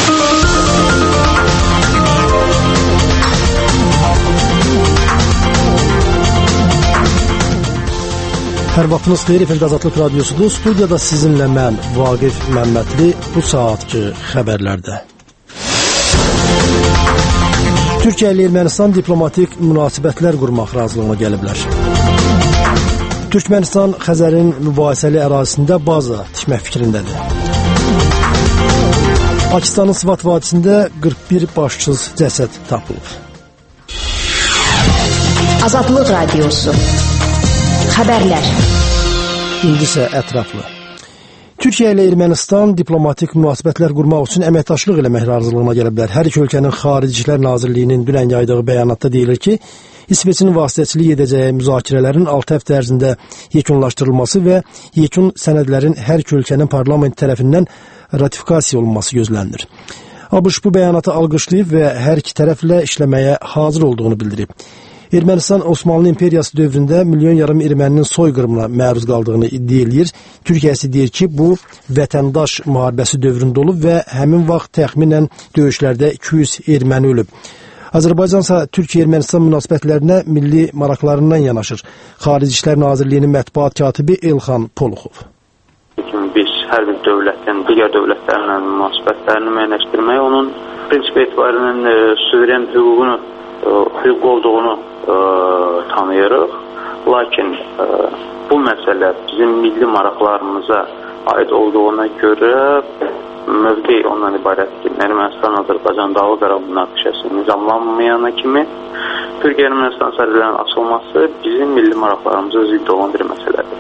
Hər vaxtınız xeyir, efendim, Azadlıq Radyosudur. Studiyada sizinlə mən, Vaqif Məmmədli, bu saatki xəbərlərdə. Türkiyə ilə Ermənistan diplomatik münasibətlər qurmaq razılığına gəliblər. Türkmənistan Xəzərin mübahisəli ərazisində baza tikmək fikrindədir. Pakistanın Sıvat vadisində 41 başsız cəsəd tapılıb. Azadlıq Radyosu. Xəbərlər. İndi isə ətraflı. Türkiyə ilə Ermənistan diplomatik münasibətlər qurmaq üçün əməkdaşlıq eləmək razılığına gəliblər. Hər iki ölkənin Xarici İşlər Nazirliyinin dünən yaydığı bəyanatda deyilir ki, İsveçin vasitəçilik edəcəyi müzakirələrin 6 həftə ərzində yekunlaşdırılması və yekun sənədlərin hər iki ölkənin parlament tərəfindən ratifikasiya olunması gözlənilir. ABŞ bu bəyanatı alqışlayıb və hər iki tərəflə işləməyə hazır olduğunu bildirib. Ermənistan Osmanlı İmperiyası dövründə milyon yarım erməninin soyqırımına məruz qaldığını iddia edir. Türkiyə isə deyir ki, bu vətəndaş müharibəsi dövründə olub və həmin vaxt təxminən döyüşlərdə 200 erməni ölüb. Azərbaycan isə Türkiyə-Ermənistan münasibətlərinə milli maraqlarından yanaşır. Xarici İşlər Nazirliyinin mətbuat katibi Elxan Poluxov. Biz hər bir dövlətin digər dövlətlərlə münasibətlərini müəyyənləşdirməyə, onun prinsip etibarının suveren hüquq olduğunu tanıyırıq. Lakin bu məsələ bizim milli maraqlarımıza aid olduğuna görə mövqe ondan ibarətdir. Ermənistan-Azərbaycan Dağlıq Qarabağ münaqişəsi nizamlanmayana kimi Türkiyə-Ermənistan sərhədlərinin açılması bizim milli maraqlarımıza zidd olan bir məsələdir.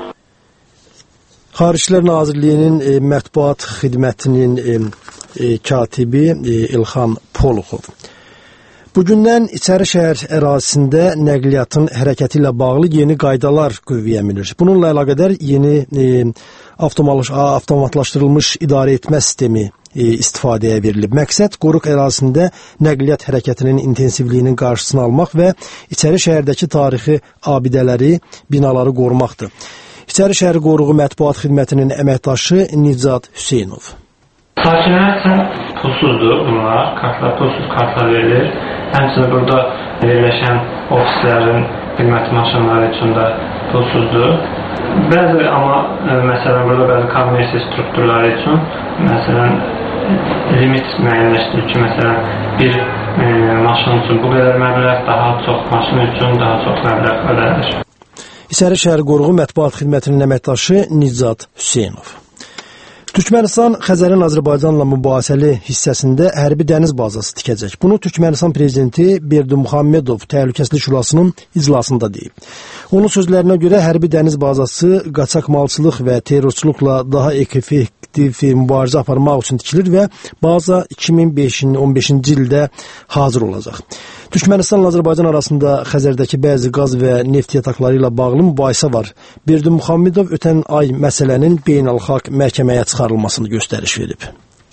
Xarici İşlər Nazirliyinin mətbuat xidmətinin katibi İlxan Poluxov. Bugündən İçərişəhər ərazisində nəqliyyatın hərəkəti ilə bağlı yeni qaydalar qüvvəyə minir. Bununla əlaqədar yeni avtomatlaşdırılmış idarə etmə sistemi istifadəyə verilib. Məqsəd qoruq ərazisində nəqliyyat hərəkətinin intensivliyinin qarşısını almaq və İçərişəhərdəki tarixi abidələri, binaları qorumaqdır. İçərişəhər qoruğu mətbuat xidmətinin əməkdaşı Nicat Hüseynov. Sakinlər üçün pulsuzdur bunlar, pulsuz kartlar verilir. Həmçinin burada yerləşən ofislərin xidmət maşınları üçün də pulsuzdur. Bəzi amma məsələn burada bəzi kommersiya strukturları üçün məsələn limit müəyyənləşdirir ki, məsələn bir maşın üçün bu qədər məbləğ, daha çox maşın üçün daha çox məbləğ ödənilir. İçərişəhər qoruğu mətbuat xidmətinin əməkdaşı Nicat Hüseynov. Türkmənistan Xəzərin Azərbaycanla mübahisəli hissəsində hərbi dəniz bazası tikəcək. Bunu Türkmənistan prezidenti Berdimuhamedov Təhlükəsizlik Şurasının iclasında deyib. Onun sözlərinə görə hərbi dəniz bazası qaçaqmalçılıq və terrorçuluqla daha effektiv mübarizə aparmaq üçün tikilir və baza 2015-ci ildə hazır olacaq. Türkmənistanla Azərbaycan arasında Xəzərdəki bəzi qaz və neft yataqları ilə bağlı mübahisə var. Berdimuhamedov ötən ay məsələnin beynəlxalq məhkəməyə çıxarılmasını göstəriş verib.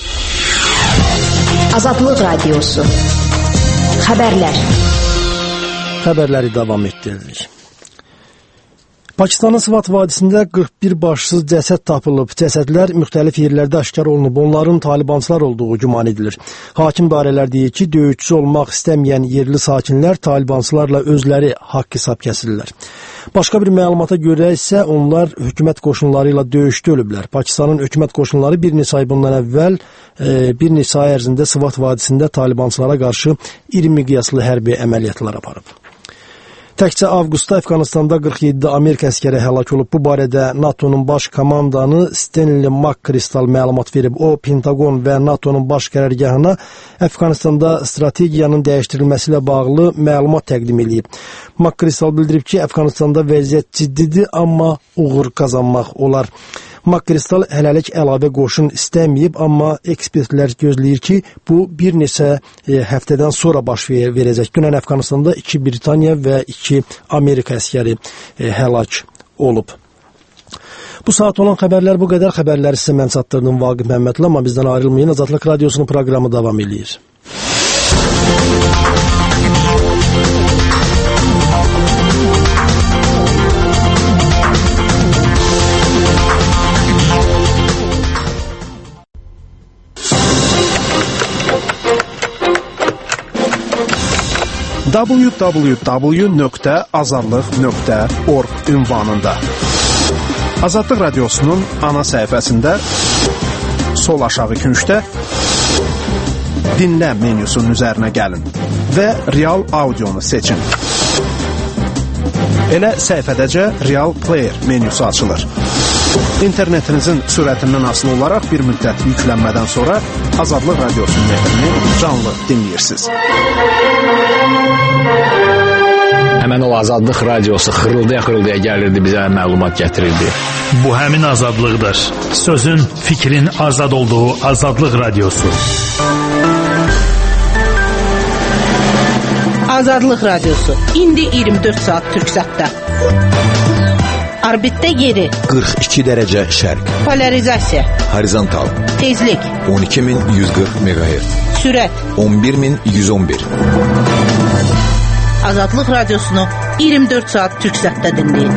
Azadlıq Radyosu. Xəbərlər. Xəbərləri davam etdiririk. Pakistanın Sıvat vadisində 41 başsız cəsəd tapılıb. Cəsədlər müxtəlif yerlərdə aşkar olunub. Onların talibançılar olduğu güman edilir. Hakim dairələr deyir ki, döyüşçü olmaq istəməyən yerli sakinlər talibançılarla özləri haqq hesab kəsirlər. Başqa bir məlumata görə isə onlar hökumət qoşunları ilə döyüşdə ölüblər. Pakistanın hökumət qoşunları bir neçə ay bundan əvvəl bir neçə ay ərzində Sıvat vadisində talibançılara qarşı iri miqyaslı hərbi əməliyyatlar aparıb. Təkcə avqustda Əfqanistanda 47 Amerika əskəri həlak olub. Bu barədə NATO'nun baş komandanı Stanley McChrystal məlumat verib. O, Pentagon və NATO'nun baş qərargahına Əfqanistanda strategiyanın dəyişdirilməsi ilə bağlı məlumat təqdim edib. McChrystal bildirib ki, Əfqanistanda vəziyyət ciddidir, amma uğur qazanmaq olar. McChrystal hələlik əlavə qoşun istəməyib, amma ekspertlər gözləyir ki, bu bir neçə həftədən sonra baş verəcək. Dünən Əfqanistanda 2 Britaniya və 2 Amerika əskəri həlak olub. Bu saat olan xəbərlər bu qədər. Xəbərləri sizə mən çatdırdım Vaqif Məmmədli, amma bizdən ayrılmayın. Azadlıq Radyosunun proqramı davam edir. www.azadlıq.org ünvanında. Azadlıq Radiosu'nun ana səhifəsində sol aşağı küncdə dinlə menyusunun üzərinə gəlin və Real Audionu seçin. Elə səhifədəcə Real Player menyusu açılır. İnternetinizin sürətindən asılı olaraq bir müddət yüklənmədən sonra Azadlıq Radiosu'nun efrini canlı dinləyirsiniz. Həmən o Azadlıq Radiosu xırıldaya gəlirdi, bizə məlumat gətirirdi. Bu həmin azadlıqdır. Sözün, fikrin azad olduğu Azadlıq Radiosu. Azadlıq Radiosu. İndi 24 saat Türksatda. Orbitdə yeri 42 dərəcə şərq. Polarizasiya. Horizontal. Tezlik 12140 MHz. Sürət 11111. Azadlıq Radiosunu 24 saat Türksatda dinləyin.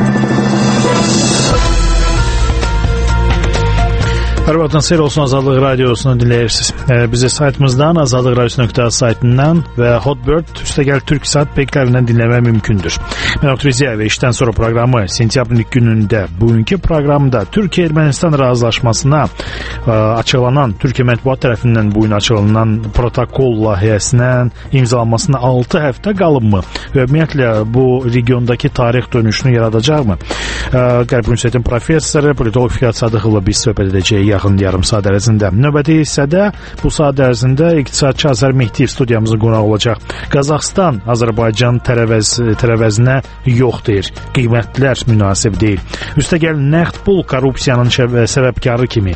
Hər vaxtın seyir olsun, Azadlıq Radiosunu dinləyirsiniz. Bizi saytımızdan, azadlıqradiosu.az saytından və Hotbird, üstəgəl Türk saat peklərindən dinləmək mümkündür. Mən Okturiziya və işdən sonra proqramı sentyabrın ilk günündə, bugünkü proqramda Türkiyə-Ermənistan razılaşmasına açıqlanan, Türkiyə mətbuat tərəfindən bugün açıqlanan protokol layihəsinin imzalanmasına 6 həftə qalınmı? Və ümumiyyətlə bu regiondakı tarix dönüşünü yaradacaqmı? Qərb Universitetin professoru, politolog Fikret Sadıqovla biz söhbət edəcəyik yaxın yarım saat ərzində. Növbəti hissədə bu saat ərzində iqtisadçı Azər Mehdiyev studiyamızın qonağı olacaq. Qazaxıstan Azərbaycan tərəvəzinə yox deyir. Qiymətlər münasib deyil. Üstəgəl nəqd pul korrupsiyanın səbəbkarı kimi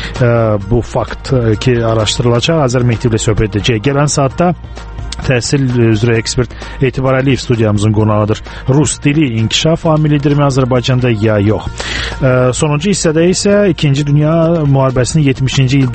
bu fakt ki araşdırılacaq. Azər Mehdiyevlə söhbət edəcək. Gələn saatda təhsil üzrə ekspert Etibar Əliyev studiyamızın qonağıdır. Rus dili inkişaf amilidirmi Azərbaycanda ya yox? Sonuncu hissədə isə 2-ci Dünya müharibəsinin 70-ci il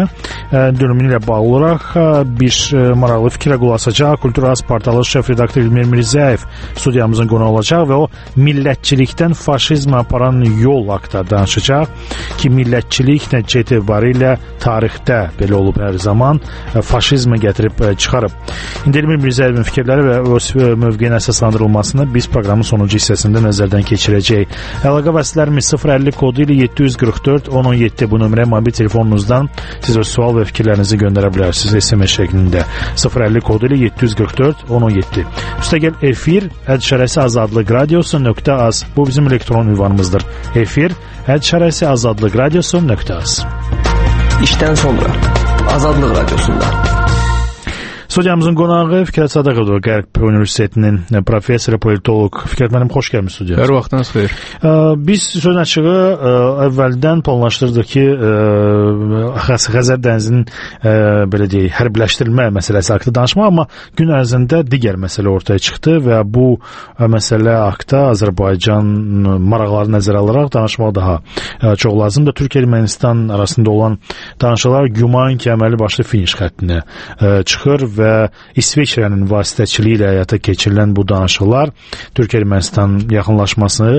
dönümü ilə bağlı olaraq bir maraqlı fikrə qulaq asacaq. Kulturaz portalı şef redaktor İlmir Mirzəyev studiyamızın qonağı olacaq və o millətçilikdən faşizmə aparan yol haqqında danışacaq ki, millətçilik nəticə etibarilə tarixdə belə olub hər zaman faşizmə gətirib çıxarıb. İndi Elmir Mirzəyevin fikirləri və öz mövqeyin əsaslandırılmasını biz proqramın sonuncu hissəsində nəzərdən keçirəcəyik. Əlaqə vəsilələrimiz 050 kodu ilə 744 1017 bu nömrə mobil telefonunuzdan siz öz sual və fikirlərinizi göndərə bilərsiniz SMS şəklində. 050 kodu ilə 744 1017. Üstəgəl efir @azadlıqradiosu.az bu bizim elektron ünvanımızdır. Efir @azadlıqradiosu.az. İşdən sonra Azadlıq Radiosunda. Studiyamızın qonağı Fikret Sadıqovdur, Qərb Universitetinin professoru, politolog. Fikret mənim, xoş gəlmiş studiyamız. Hər vaxtınız xeyir. Biz söz açığı əvvəldən planlaşdırdıq ki, Xəzər dənizinin belə deyək, hərbiləşdirilmə məsələsi haqqında danışmaq, amma gün ərzində digər məsələ ortaya çıxdı və bu məsələ haqqında Azərbaycan maraqları nəzərə alaraq danışmaq daha çox lazımdır. Türkiyə-Ermənistan arasında olan danışıqlar güman ki, əməli başlı finiş xəttinə çıxır və İsveçrənin vasitəçiliyi ilə həyata keçirilən bu danışıqlar Türkiyə-Ermənistan yaxınlaşmasını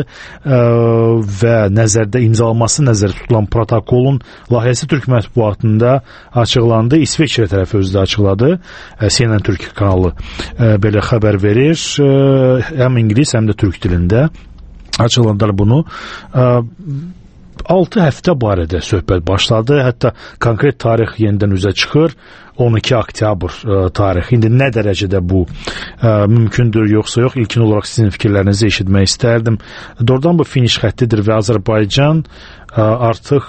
və imzalanması nəzərdə tutulan protokolun layihəsi Türk mətbuatında açıqlandı. İsveçrə tərəfi özü də açıqladı. CNN Türk kanalı belə xəbər verir. Həm ingilis, həm də türk dilində açıqlandılar bunu. 6 həftə barədə söhbət başladı. Hətta konkret tarix yenidən üzə çıxır. 12 oktyabr tarixi. İndi nə dərəcədə bu mümkündür, yoxsa yox? İlkin olaraq sizin fikirlərinizi eşitmək istərdim. Doğrudan bu finiş xəttidir və Azərbaycan artıq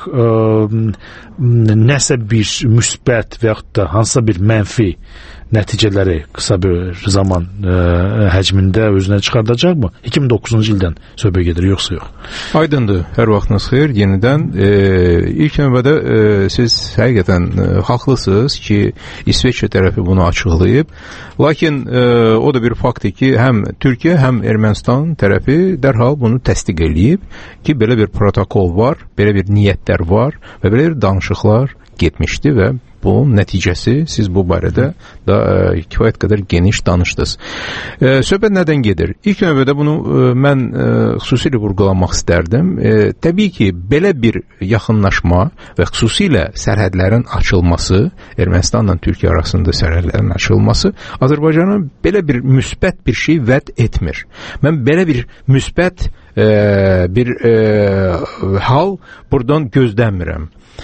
nəsə bir müsbət və yaxud da hansısa bir mənfi nəticələri qısa bir zaman həcmində özünə çıxardacaqmı? 2009-cu ildən söhbət gedir, yoxsa yox? Aydındır, hər vaxtınız xeyir. Yenidən ilk növbədə siz həqiqətən haqlısınız ki, İsveçrə tərəfi bunu açıqlayıb. Lakin o da bir faktdır ki, həm Türkiyə, həm Ermənistan tərəfi dərhal bunu təsdiq eləyib ki, belə bir protokol var, belə bir niyyətlər var və belə bir danışıqlar getmişdi və bunun nəticəsi. Siz bu barədə da kifayət qədər geniş danışdınız. Söhbət nədən gedir? İlk növbədə bunu mən xüsusilə vurğulamaq istərdim. Təbii ki, belə bir yaxınlaşma və xüsusilə sərhədlərin açılması, Ermənistanla Türkiyə arasında sərhədlərin açılması Azərbaycana belə bir müsbət bir şey vəd etmir. Mən belə bir müsbət bir hal buradan gözləmirəm.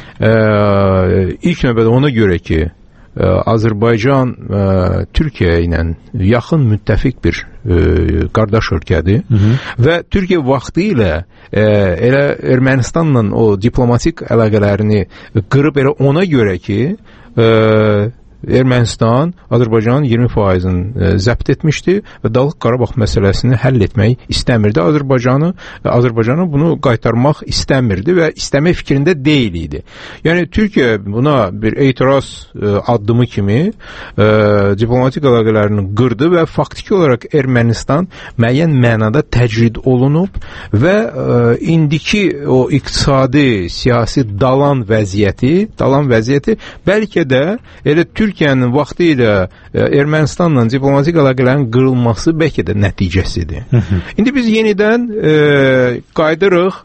İlk növbədə ona görə ki, Azərbaycan Türkiyə ilə yaxın müttəfiq bir qardaş ölkədir və Türkiyə vaxtı ilə elə Ermənistanla o diplomatik əlaqələrini qırıb elə ona görə ki, Ermənistan Azərbaycanın 20%-ni zəbt etmişdi və Dağlıq Qarabağ məsələsini həll etmək istəmirdi. Azərbaycanı bunu qaytarmaq istəmirdi və istəmək fikrində deyil idi. Yəni Türkiyə buna bir etiraz addımı kimi diplomatik əlaqələrini qırdı və faktiki olaraq Ermənistan müəyyən mənada təcrid olunub və indiki o iqtisadi, siyasi dalan vəziyyəti bəlkə də elə Türkiyənin vaxtı ilə Ermənistanla diplomatik əlaqələrin qırılması bəlkə də nəticəsidir. İndi biz yenidən qayıdırıq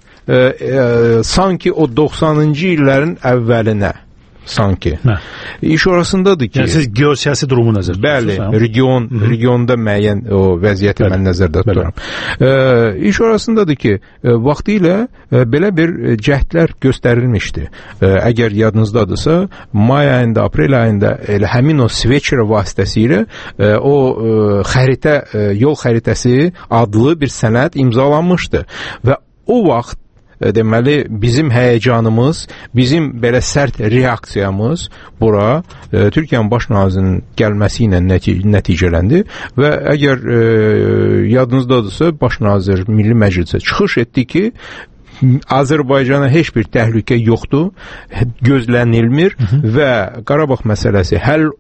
sanki o 90-cı illərin əvvəlinə. Sanki. İş orasındadır ki... Yəni siz geosiyasi durumu nəzərdə tutursunuz? Bəli, regionda müəyyən o vəziyyəti mən nəzərdə tuturam. İş orasındadır ki, vaxtı ilə belə bir cəhdlər göstərilmişdi. Əgər yadınızdadırsa, may ayında, aprel ayında elə həmin o Sveçer vasitəsilə o yol xəritəsi adlı bir sənəd imzalanmışdı və o vaxt deməli, bizim həyəcanımız, bizim belə sərt reaksiyamız bura Türkiyənin baş nazirinin gəlməsi ilə nəticələndi və əgər yadınızdadırsa, baş nazir Milli Məclisə çıxış etdi ki, Azərbaycana heç bir təhlükə yoxdur, gözlənilmir və Qarabağ məsələsi həll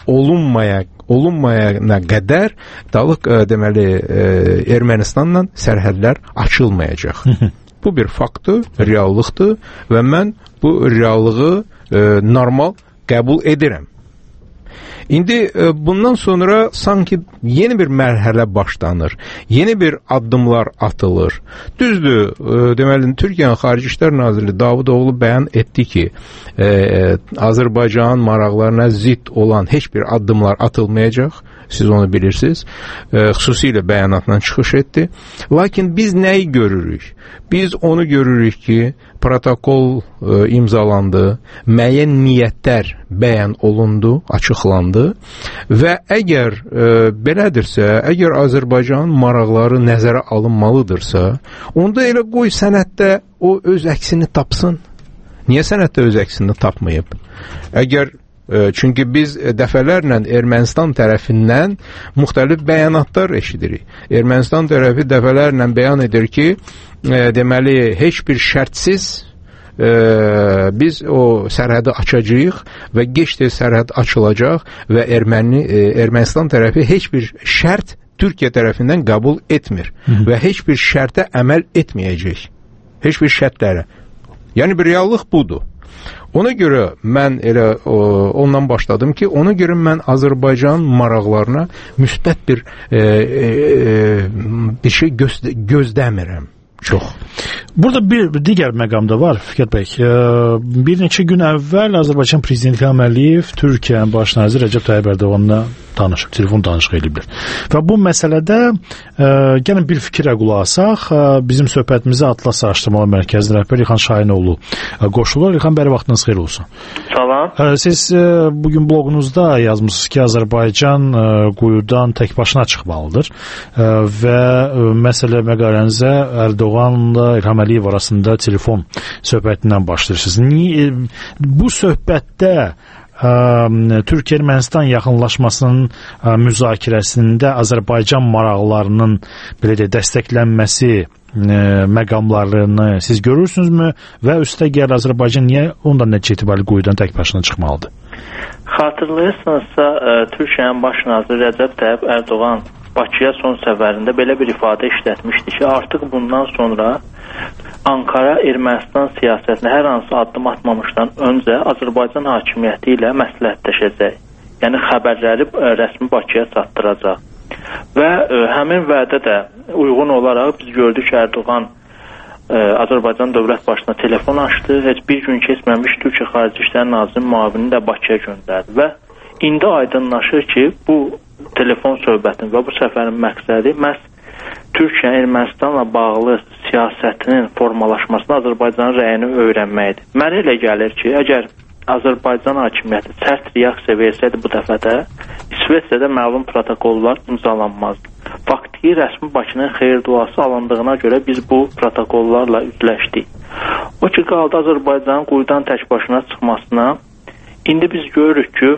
olunmayana qədər Dağlıq deməli Ermənistanla sərhədlər açılmayacaq. Bu bir faktdır, reallıqdır və mən bu reallığı normal qəbul edirəm. İndi bundan sonra sanki yeni bir mərhələ başlanır, yeni bir addımlar atılır. Düzdür, deməli, Türkiyənin Xarici İşlər Naziri Davutoğlu bəyan etdi ki, Azərbaycanın maraqlarına zidd olan heç bir addımlar atılmayacaq. Siz onu bilirsiniz. Xüsusilə bəyanatla çıxış etdi. Lakin biz nəyi görürük? Biz onu görürük ki, protokol imzalandı, müəyyən niyyətlər bəyan olundu, açıqlandı və əgər belədirsə, əgər Azərbaycanın maraqları nəzərə alınmalıdırsa, onda elə qoy sənəddə o öz əksini tapsın. Niyə sənəddə öz əksini tapmayıb? Çünki biz dəfələrlə Ermənistan tərəfindən müxtəlif bəyanatlar eşidirik. Ermənistan tərəfi dəfələrlə bəyan edir ki, deməli, heç bir şərtsiz biz o sərhədi açacağıq və gec-tez sərhəd açılacaq və Ermənistan tərəfi heç bir şərt Türkiyə tərəfindən qəbul etmir və heç bir şərtə əməl etməyəcək. Heç bir şərtlərə. Yəni bir reallıq budur. Ona görə mən elə ondan başladım ki, ona görə mən Azərbaycan maraqlarına müsbət bir şey gözləmirəm. Çox. Burada bir digər məqam da var, Fikret bəy. Bir neçə gün əvvəl Azərbaycan Prezidenti İlham Əliyev Türkiyənin baş naziri Rəcəb Tayyib Ərdoğanla danışıb, telefon danışığı ediblər. Və bu məsələdə gəlin bir fikrə qulaq asaq. Bizim söhbətimizə Atlas Araşdırmalar Mərkəzinin rəhbəri İlxan Şahinoğlu qoşulur. İlxan bəy, vaxtınız xeyir olsun. Salam. Siz bugün bloqunuzda yazmışsınız ki, Azərbaycan quyudan tək başına çıxmalıdır və məsələ məqalənizə Ərdoğanla İlham Əliyev arasında telefon söhbətindən başlayırsınız. Bu söhbətdə Türkiyə-Ermənistan yaxınlaşmasının müzakirəsində Azərbaycan maraqlarının belə də dəstəklənməsi məqamlarını siz görürsünüzmü və üstəgəl Azərbaycan niyə ondan nəticə etibarilə quyudan tək başına çıxmalıdır? Xatırlayırsınızsa, Türkiyənin baş naziri Rəcəb Tayyib Ərdoğan Bakıya son səfərində belə bir ifadə işlətmişdi ki, artıq bundan sonra Ankara Ermənistan siyasətinə hər hansı addım atmamışdan öncə Azərbaycan hakimiyyəti ilə məsləhətləşəcək. Yəni xəbərləri rəsmi Bakıya çatdıracaq. Və həmin vədə də uyğun olaraq biz gördük ki, Erdoğan Azərbaycan dövlət başına telefon açdı. Heç bir gün keçməmiş Türkiyə Xarici İşlər Nazirinin müavini də Bakıya göndərdi və indi aydınlaşır ki, bu telefon söhbətinin və bu səfərin məqsədi məhz Türkiyə Ermənistanla bağlı siyasətinin formalaşmasına Azərbaycanın rəyini öyrənməkdir. Mənə elə gəlir ki, əgər Azərbaycan hakimiyyəti sərt reaksiya versəydi bu dəfə də İsveçrədə məlum protokollar imzalanmazdı. Faktiki rəsmi Bakının xeyir-duası alındığına görə biz bu protokollarla üzləşdik. O ki, qaldı Azərbaycanın quyudan tək başına çıxmasına. İndi biz görürük ki,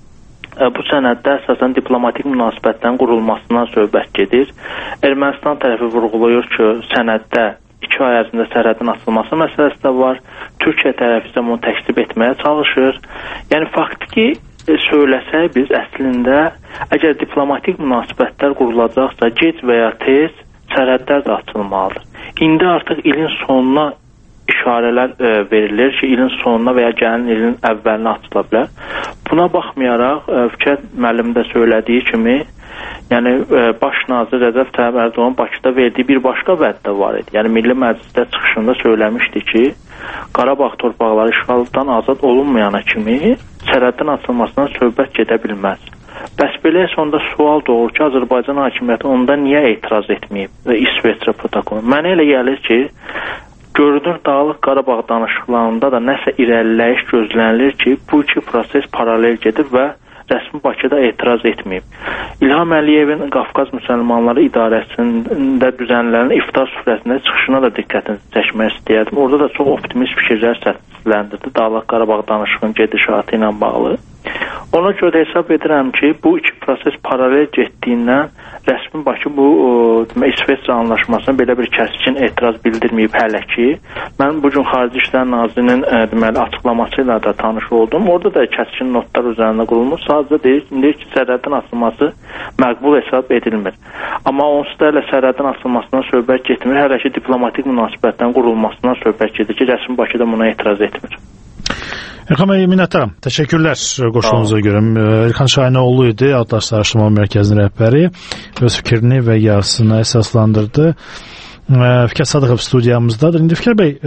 bu sənəddə əsasən diplomatik münasibətlərin qurulmasından söhbət gedir. Ermənistan tərəfi vurğulayır ki, sənəddə 2 ay ərzində sərhədin açılması məsələsi də var. Türkiyə tərəfi isə bunu təksib etməyə çalışır. Yəni, faktiki söyləsək biz əslində, əgər diplomatik münasibətlər qurulacaqsa, gec və ya tez sərhədlər də açılmalıdır. İndi artıq ilin sonuna işarələr verilir ki, ilin sonuna və ya gəlin ilin əvvəlinə açıla bilər. Buna baxmayaraq, Fikrət müəllim də söylədiyi kimi, yəni baş nazir Rəcəb Tayyib Ərdoğan Bakıda verdiyi bir başqa vəd də var idi. Yəni Milli Məclisdə çıxışında söyləmişdi ki, Qarabağ torpaqları işğaldan azad olunmayana kimi sərhədin açılmasına söhbət gedə bilməz. Bəs belə sonda sual doğur ki, Azərbaycan hakimiyyəti onda niyə etiraz etməyib İsveçrə protokolu? Mənə elə gəlir ki, görünür Dağlıq Qarabağ danışıqlarında da nəsə irəliləyiş gözlənilir ki, bu iki proses paralel gedir və rəsmi Bakıda etiraz etməyib. İlham Əliyevin Qafqaz Müsəlmanları İdarəsində düzənlənən iftar süfrəsində çıxışına da diqqətinizi çəkmək istəyərdim. Orada da çox optimist fikirlər səsləndirdi Dağlıq Qarabağ danışığının gedişatı ilə bağlı. Ona görə hesab edirəm ki, bu iki proses paralel getdiyindən rəsmi Bakı bu İsveçrə anlaşmasına belə bir kəskin etiraz bildirməyib hələ ki. Mən bugün Xarici İşlər Nazirinin deməli açıqlaması ilə də tanış oldum. Orada da kəskin notlar üzərində qurulmuş. Sadəcə deyir ki, sərhədin açılması məqbul hesab edilmir. Amma onsuz da elə sərhədin açılmasından söhbət getmir. Hələ ki diplomatik münasibətlərin qurulmasından söhbət gedir ki, rəsmi Bakıda buna etiraz etmir. Elxan bəy, minnətdaram. Təşəkkürlər qoşulumuza görə. Elxan Şahinoğlu idi, Atlas Araşdırma Mərkəzinin rəhbəri. Öz fikrini və yazısını əsaslandırdı. Fikrət Sadıqov studiyamızdadır. İndi Fikrət bəy,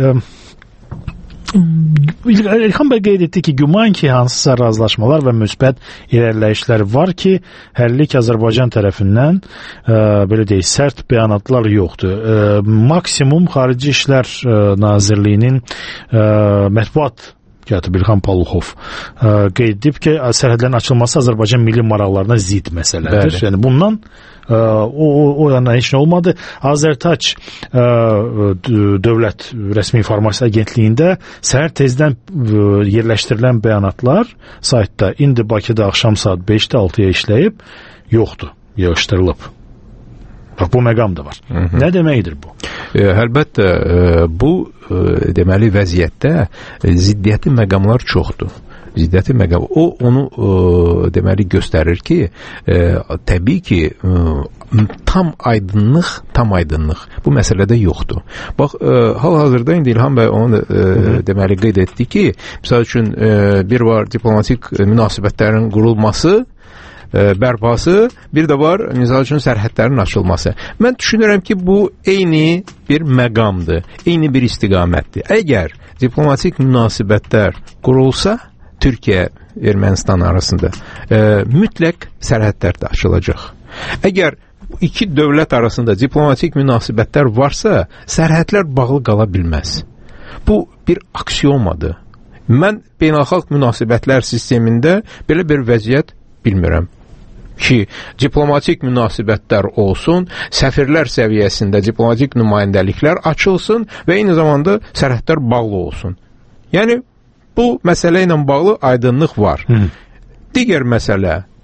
Elxan bəy qeyd etdi ki, güman ki, hansısa razılaşmalar və müsbət irəliləyişlər var ki, həllik Azərbaycan tərəfindən belə deyək, sərt bəyanatlar yoxdur. Maksimum Xarici İşlər Nazirliyinin mətbuat katibi İlham Paluxov qeyd edib ki, sərhədlərin açılması Azərbaycan milli maraqlarına zid məsələdir. Bəli. Yəni bundan o yana heç nə olmadı. Azərtaç dövlət rəsmi informasiya agentliyində səhər tezdən yerləşdirilən bəyanatlar saytda indi Bakıda axşam saat 5-də 6-ya işləyib yoxdur, yığışdırılıb. Bu məqam da var. Nə deməkdir bu? Əlbəttə, bu deməli vəziyyətdə ziddiyyəti məqamlar çoxdur. Ziddiyyəti məqam. O onu deməli göstərir ki, təbii ki, tam aydınlıq bu məsələdə yoxdur. Bax, hal-hazırda indi İlham bəy onu deməli qeyd etdi ki, misal üçün bir var diplomatik münasibətlərin qurulması, bərpası, bir də var, misal üçün, sərhədlərin açılması. Mən düşünürəm ki, bu eyni bir məqamdır, eyni bir istiqamətdir. Əgər diplomatik münasibətlər qurulsa, Türkiyə, Ermənistan arasında mütləq sərhədlər də açılacaq. Əgər iki dövlət arasında diplomatik münasibətlər varsa, sərhədlər bağlı qala bilməz. Bu bir aksiomadır. Mən beynəlxalq münasibətlər sistemində belə bir vəziyyət bilmirəm ki, diplomatik münasibətlər olsun, səfirlər səviyyəsində diplomatik nümayəndəliklər açılsın və eyni zamanda sərhədlər bağlı olsun. Yəni, bu məsələ ilə bağlı aydınlıq var. Digər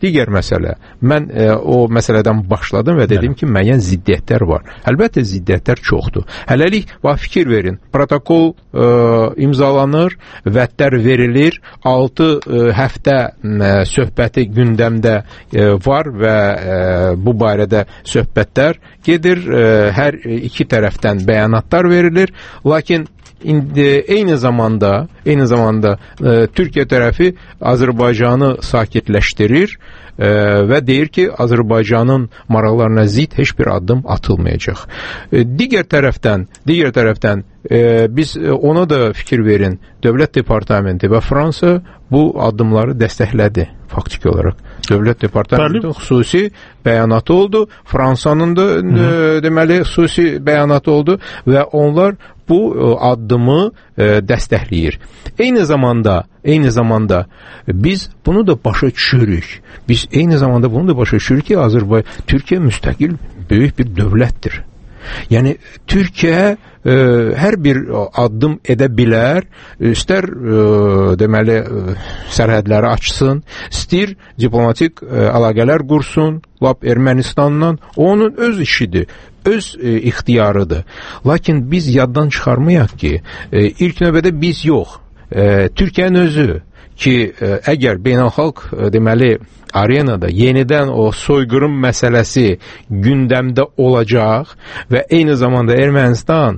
digər məsələ. Mən o məsələdən başladım və dedim ki, müəyyən ziddiyyətlər var. Əlbəttə ziddiyyətlər çoxdur. Hələlik fikir verin. Protokol imzalanır, vədlər verilir. 6 həftə söhbəti gündəmdə var və bu barədə söhbətlər gedir. Hər iki tərəfdən bəyanatlar verilir. Lakin eyni zamanda Türkiyə tərəfi Azərbaycanı sakitləşdirir və deyir ki, Azərbaycanın maraqlarına zid heç bir addım atılmayacaq. Digər tərəfdən biz ona da fikir verin, Dövlət Departamenti və Fransa bu addımları dəstəklədi faktiki olaraq. Dövlət Departamentinin xüsusi bəyanatı oldu, Fransanın da deməli xüsusi bəyanatı oldu və onlar bu addımı dəstəkləyir. Eyni zamanda biz bunu da başa düşürük. Biz eyni zamanda bunu da başa düşürük ki, Türkiyə müstəqil böyük bir dövlətdir. Yəni Türkiyə hər bir addım edə bilər, istər deməli sərhədləri açsın, istər diplomatik əlaqələr qursun, lap Ermənistanla, onun öz işidir, öz ixtiyarıdır. Lakin biz yaddan çıxarmayaq ki, ilk növbədə biz yox, Türkiyənin özü ki, əgər beynəlxalq deməli arenada yenidən o soyqırım məsələsi gündəmdə olacaq və eyni zamanda Ermənistan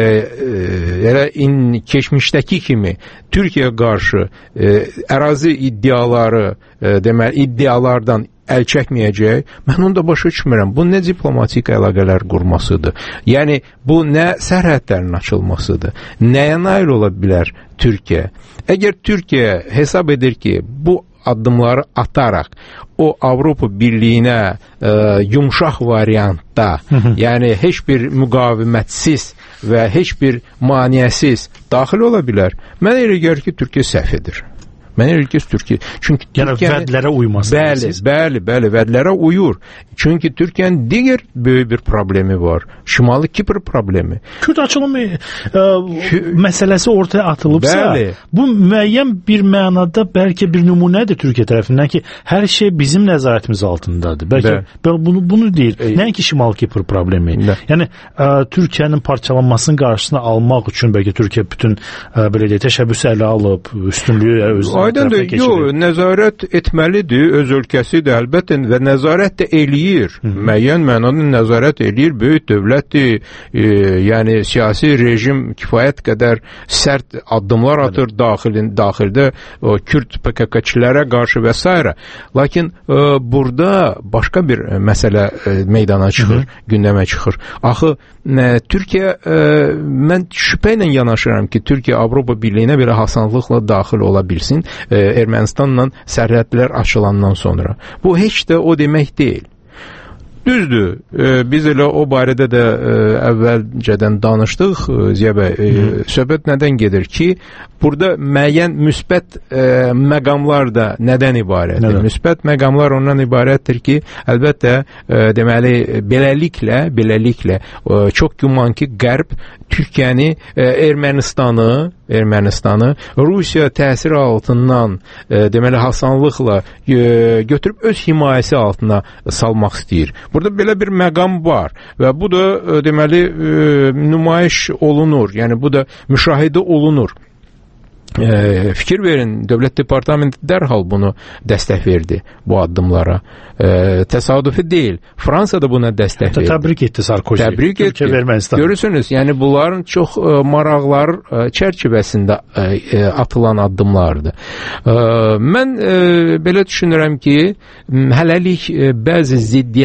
keçmişdəki kimi Türkiyə qarşı ərazi iddialardan əl çəkməyəcək, mən onu da başa düşmürəm. Bu nə diplomatik əlaqələr qurmasıdır? Yəni, bu nə sərhədlərin açılmasıdır? Nəyə nail ola bilər Türkiyə? Əgər Türkiyə hesab edir ki, bu addımları ataraq o Avropa Birliyinə yumşaq variantda, yəni heç bir müqavimətsiz və heç bir maneəsiz daxil ola bilər, mənə elə gəlir ki, Türkiyə səhv edir. Çünki vədlərə uyması. Bəli, vədlərə uyur. Çünki Türkiyənin digər böyük bir problemi var. Şimali Kipr problemi. Kürt açılımı məsələsi ortaya atılıbsa, bu müəyyən bir mənada bəlkə bir nümunədir Türkiyə tərəfindən ki, hər şey bizim nəzarətimiz altındadır. Bəlkə bunu deyir. Nəinki Şimali Kipr problemi. Yəni Türkiyənin parçalanmasının qarşısını almaq üçün bəlkə Türkiyə bütün belə deyək təşəbbüsü ələ alıb, üstünlüyü özünə aydındır, yox, nəzarət etməlidir, öz ölkəsidir əlbəttə və nəzarət də eləyir, müəyyən mənada nəzarət eləyir, böyük dövlətdir, yəni siyasi rejim kifayət qədər sərt addımlar atır daxildə Kürt PKK-çilərə qarşı və s. Lakin burada başqa bir məsələ meydana çıxır, gündəmə çıxır. Axı, Türkiyə, mən şübhə ilə yanaşıram ki, Türkiyə Avropa Birliyinə belə hasanlıqla daxil ola bilsin, Ermənistanla sərhədlər açılandan sonra. Bu heç də o demək deyil. Düzdür, biz elə o barədə də əvvəlcədən danışdıq, Ziya bəy, söhbət nədən gedir ki, burada müəyyən müsbət məqamlar da nədən ibarətdir? Müsbət məqamlar ondan ibarətdir ki, əlbəttə, deməli, beləliklə, çox güman ki, Qərb Türkiyəni, Ermənistanı Rusiya təsiri altından, deməli, hasanlıqla götürüb öz himayəsi altına salmaq istəyir. Burada belə bir məqam var və bu da, deməli, nümayiş olunur, yəni bu da müşahidə olunur. Fikir verin, Dövlət Departamenti dərhal bunu dəstək verdi, bu addımlara. Təsadüfi deyil. Fransa da buna dəstək verdi. Təbrik etdi Sarkozy. Təbrik etdi. Görürsünüz, yəni bunların çox maraqlar çərçivəsində atılan addımlardır. Mən belə düşünürəm ki, hələlik bəzi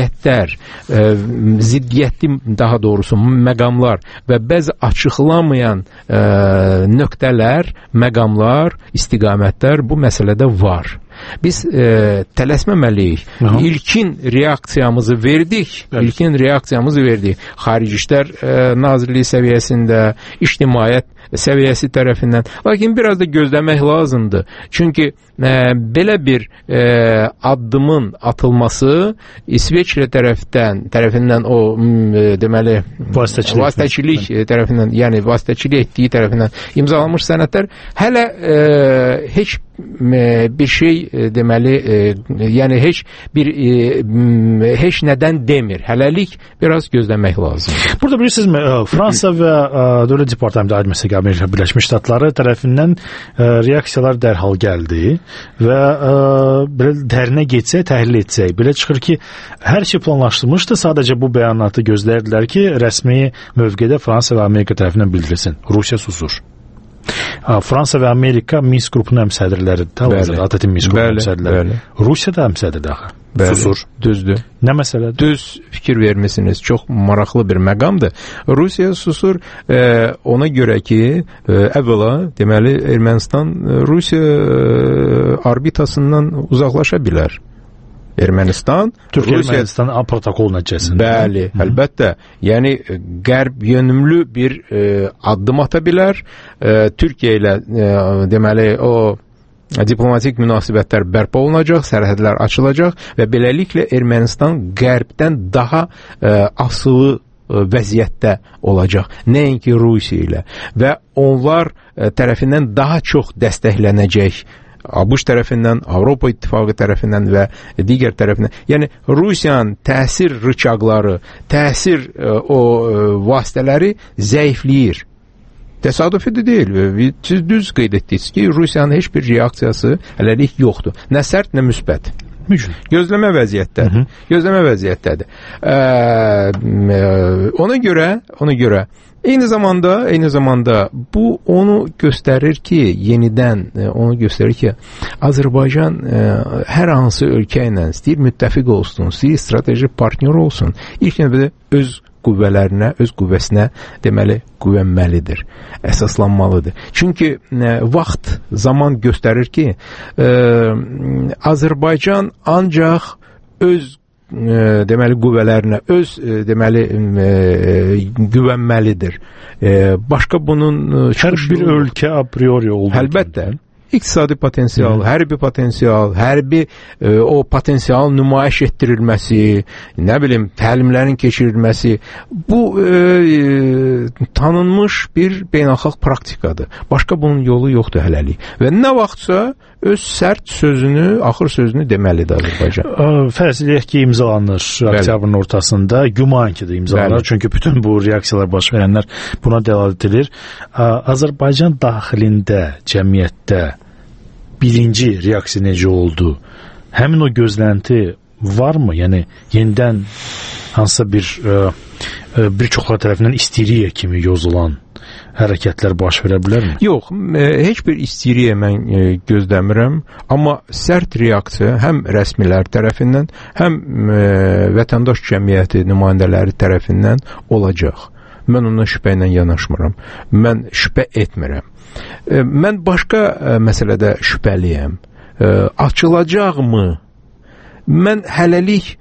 ziddiyyətli daha doğrusu məqamlar və bəzi açıqlamayan nöqtələr, məqamlar, istiqamətlər bu məsələdə var. Biz tələsməməliyik. İlkin reaksiyamızı verdik. Xarici İşlər Nazirliyi səviyyəsində, ictimaiyyət səviyyəsi tərəfindən. Lakin biraz da gözləmək lazımdır. Çünki belə bir addımın atılması İsveçrə tərəfindən o deməli vasitəçilik tərəfindən, yəni vasitəçilik etdiyi tərəfindən imzalanmış sənədlər hələ heç bir şey deməli, yəni heç nədən demir. Hələlik biraz gözləmək lazımdır. Burada bilirsinizmi, Fransa və Dövlət Departamenti Ali Məsələ Amerika Birləşmiş Ştatları tərəfindən reaksiyalar dərhal gəldi və belə dərinə getsək, təhlil etsək, belə çıxır ki, hər şey planlaşdırmışdı, sadəcə bu bəyanatı gözləyirdilər ki, rəsmi mövqedə Fransa və Amerika tərəfindən bildirilsin. Rusiya susur. Fransa və Amerika Minsk qrupunun həmsədrləridir. ATƏT-in Minsk qrupunun həmsədrləri. Rusiya da həmsədrdir axı. Susur. Düzdür. Nə məsələdir? Düz fikir vermisiniz. Çox maraqlı bir məqamdır. Rusiya susur ona görə ki, əvvəla deməli Ermənistan Rusiya orbitasından uzaqlaşa bilər. Ermənistan, Türkiyə-Ermənistan protokol nəticəsində. Bəli, əlbəttə. Yəni qərb yönümlü bir addım ata bilər. Türkiyə ilə deməli o diplomatik münasibətlər bərpa olunacaq, sərhədlər açılacaq və beləliklə Ermənistan qərbdən daha asılı vəziyyətdə olacaq. Nəinki Rusiya ilə və onlar tərəfindən daha çox dəstəklənəcək. ABŞ tərəfindən, Avropa İttifaqı tərəfindən və digər tərəfindən. Yəni Rusiyanın təsir rıçaqları, təsir vasitələri zəifləyir. Təsadüfi də deyil. Siz düz qeyd etdiniz ki, Rusiyanın heç bir reaksiyası hələlik yoxdur. Nə sərt, nə müsbət. Gözləmə vəziyyətdədir. Gözləmə vəziyyətdədir. Ona görə eyni zamanda bu onu göstərir ki, yenidən onu göstərir ki, Azərbaycan hər hansı ölkə ilə istəyir müttəfiq olsun, istəyir strateji partnyor olsun, ilk növbədə öz qüvvələrinə, öz qüvvəsinə deməli güvənməlidir, əsaslanmalıdır. Çünki vaxt, zaman göstərir ki, Azərbaycan ancaq öz deməli qüvvələrinə öz deməli güvənməlidir. Başqa bunun hər bir ölkə a priori olduğu əlbəttə iqtisadi potensial, hərbi potensial, hərbi o potensial nümayiş etdirilməsi, nə bilim, təlimlərin keçirilməsi, bu tanınmış bir beynəlxalq praktikadır. Başqa bunun yolu yoxdur hələlik. Və nə vaxtsa öz sərt sözünü, axır sözünü deməlidir Azərbaycan. Fərz edək ki, imzalanır oktyabrın ortasında, güman ki də imzalanır. Çünki bütün bu reaksiyalar baş verənlər buna dəlalət edir. Azərbaycan daxilində, cəmiyyətdə birinci reaksiya necə oldu? Həmin o gözlənti varmı? Yəni, yenidən hansısa bir çoxlar tərəfindən istiriyə kimi yozulan hərəkətlər baş verə bilərmi? Yox, heç bir istiriyə mən gözləmirəm, amma sərt reaksiya həm rəsmilər tərəfindən, həm vətəndaş cəmiyyəti nümayəndələri tərəfindən olacaq. Mən ona şübhə ilə yanaşmıram. Mən şübhə etmirəm. Mən başqa məsələdə şübhəliyəm. Açılacaqmı? Mən hələlik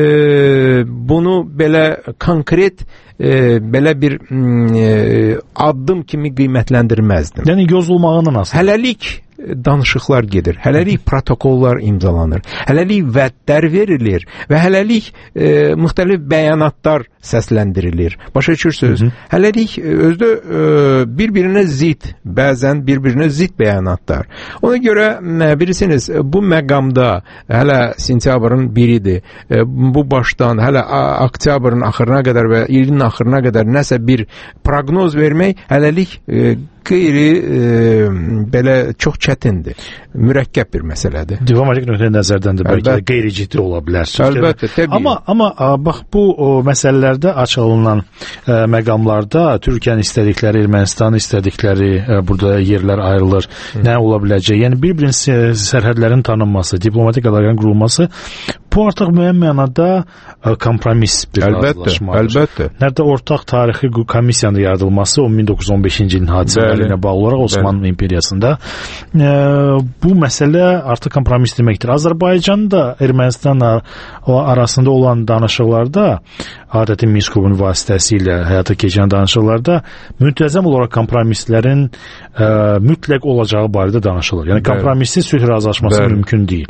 bunu belə konkret belə bir addım kimi qiymətləndirməzdim. Yəni yozulmağından asılı. Hələlik danışıqlar gedir. Hələlik protokollar imzalanır. Hələlik vədlər verilir və hələlik müxtəlif bəyanatlar səsləndirilir. Başa düşürsünüz? Hələlik özdə bir-birinə zid, bəzən bir-birinə zid bəyanatlar. Ona görə bilirsiniz, bu məqamda hələ sentyabrın 1-idir. Bu başdan hələ oktyabrın axırına qədər və ilin axırına qədər nəsə bir proqnoz vermək hələlik qeyri belə çox çətindir. Mürəkkəb bir məsələdir. Diplomatik nöqteyi nəzərdən də bəlkə qeyri-ciddi ola bilər. Əlbəttə, təbii. Amma bax bu məsələlərdə açıq olunan məqamlarda Türkiyənin istədikləri, Ermənistanın istədikləri, burada yerlər ayrılır. Nə ola biləcək? Yəni bir-birinin sərhədlərin tanınması, diplomatik əlaqənin qurulması bu artıq müəyyən mənada kompromis bir razılaşmadır. Əlbəttə. Nədə ortaq tarixi komissiyanın yaradılması o 1915-ci ilin hadisələri ilə bağlı olaraq Osmanlı İmperiyasında bu məsələ artıq kompromis deməkdir. Azərbaycan da Ermənistanla arasında olan danışıqlarda ATƏT-in Minsk qrupunun vasitəsilə həyata keçən danışıqlarda müntəzəm olaraq kompromislərin mütləq olacağı barədə danışılır. Yəni kompromissiz sülh razılaşması mümkün deyil.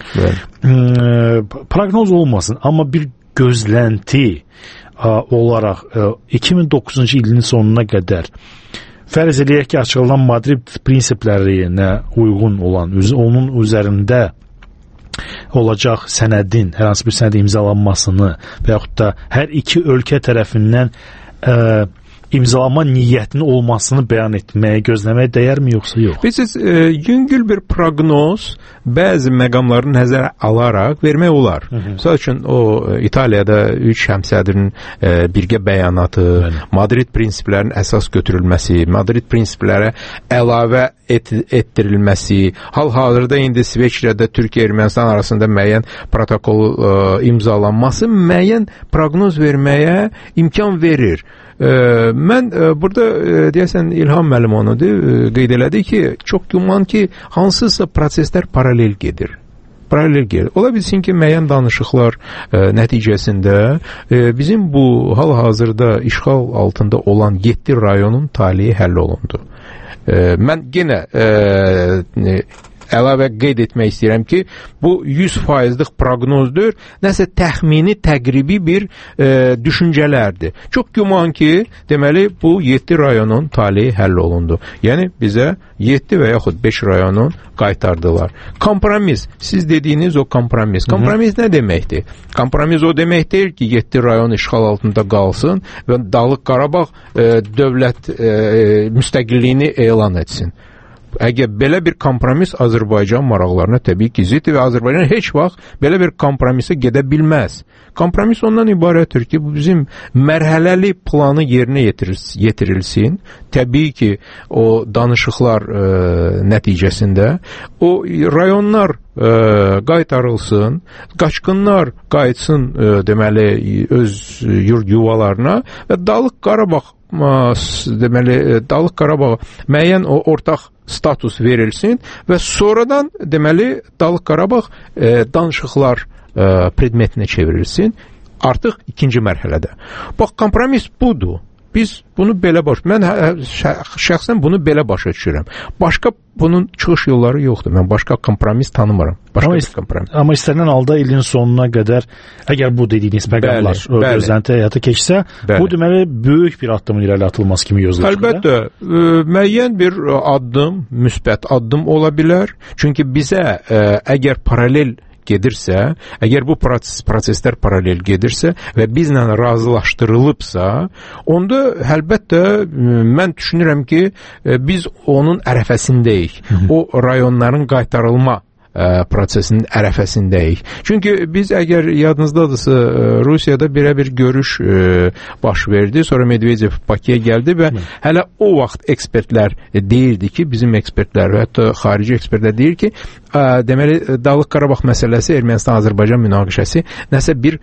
Proqnoz olmasın, amma bir gözlənti olaraq 2009-cu ilin sonuna qədər fərz eləyək ki, açıqlanan Madrid prinsiplərinə uyğun olan, onun üzərində olacaq sənədin, hər hansı bir sənədin imzalanmasını və yaxud da hər iki ölkə tərəfindən imzalama niyyətinin olmasını bəyan etməyə, gözləməyə dəyərmi, yoxsa yox? Biz yüngül bir proqnoz bəzi məqamları nəzərə alaraq vermək olar. Məsəl üçün, o İtaliyada 3 həmsədrin birgə bəyanatı, Madrid prinsiplərinin əsas götürülməsi, Madrid prinsiplərə əlavə etdirilməsi, hal-hazırda indi İsveçrədə Türkiyə-Ermənistan arasında müəyyən protokol imzalanması müəyyən proqnoz verməyə imkan verir. Mən burada deyəsən İlham müəllim onu qeyd elədi ki, çox güman ki, hansısa proseslər paralel gedir. Ola bilsin ki, müəyyən danışıqlar nəticəsində bizim bu hal-hazırda işğal altında olan 7 rayonun taleyi həll olundu. Mən yenə əlavə qeyd etmək istəyirəm ki, bu 100%'lik proqnozdur, nəsə təxmini, təqribi bir düşüncələrdir. Çox güman ki, deməli, bu 7 rayonun taleyi həll olundu. Yəni, bizə 7 və yaxud 5 rayonun qaytardılar. Kompromis, siz dediyiniz o kompromis. Kompromis nə deməkdir? Kompromis o deməkdir ki, 7 rayon işğal altında qalsın və Dağlıq Qarabağ dövlət müstəqilliyini elan etsin. Əgər belə bir kompromis Azərbaycan maraqlarına təbii ki, ziddir və Azərbaycan heç vaxt belə bir kompromisə gedə bilməz. Kompromis ondan ibarətdir ki, bu bizim mərhələli planı yerinə yetirilsin. Təbii ki, o danışıqlar nəticəsində o rayonlar qaytarılsın, qaçqınlar qayıtsın deməli öz yurd yuvalarına və Dağlıq Qarabağ deməli Dağlıq Qarabağa müəyyən o ortaq status verilsin və sonradan deməli Dağlıq Qarabağ danışıqlar predmetinə çevrilsin. Artıq ikinci mərhələdə. Bax, kompromis budur. Biz bunu belə mən şəxsən bunu belə başa düşürəm. Başqa bunun çıxış yolları yoxdur. Mən başqa kompromis tanımıram. Amma istənilən halda ilin sonuna qədər, əgər bu dediyiniz məqamlar gözlənti həyata keçsə, bu deməli böyük bir addımın irəli atılması kimi gözlənilir. Əlbəttə, müəyyən bir addım, müsbət addım ola bilər. Çünki bizə əgər paralel gedirsə, əgər bu proseslər paralel gedirsə və bizlə razılaşdırılıbsa, onda əlbəttə mən düşünürəm ki, biz onun ərəfəsindəyik. O rayonların qaytarılma prosesinin ərəfəsindəyik. Çünki biz əgər yadınızdadırsa Rusiyada bir görüş baş verdi, sonra Medvedev Bakıya gəldi və hələ o vaxt ekspertlər deyirdi ki, bizim ekspertlər və hətta xarici ekspertlər deyir ki, deməli Dağlıq Qarabağ məsələsi Ermənistan-Azərbaycan münaqişəsi nəsə bir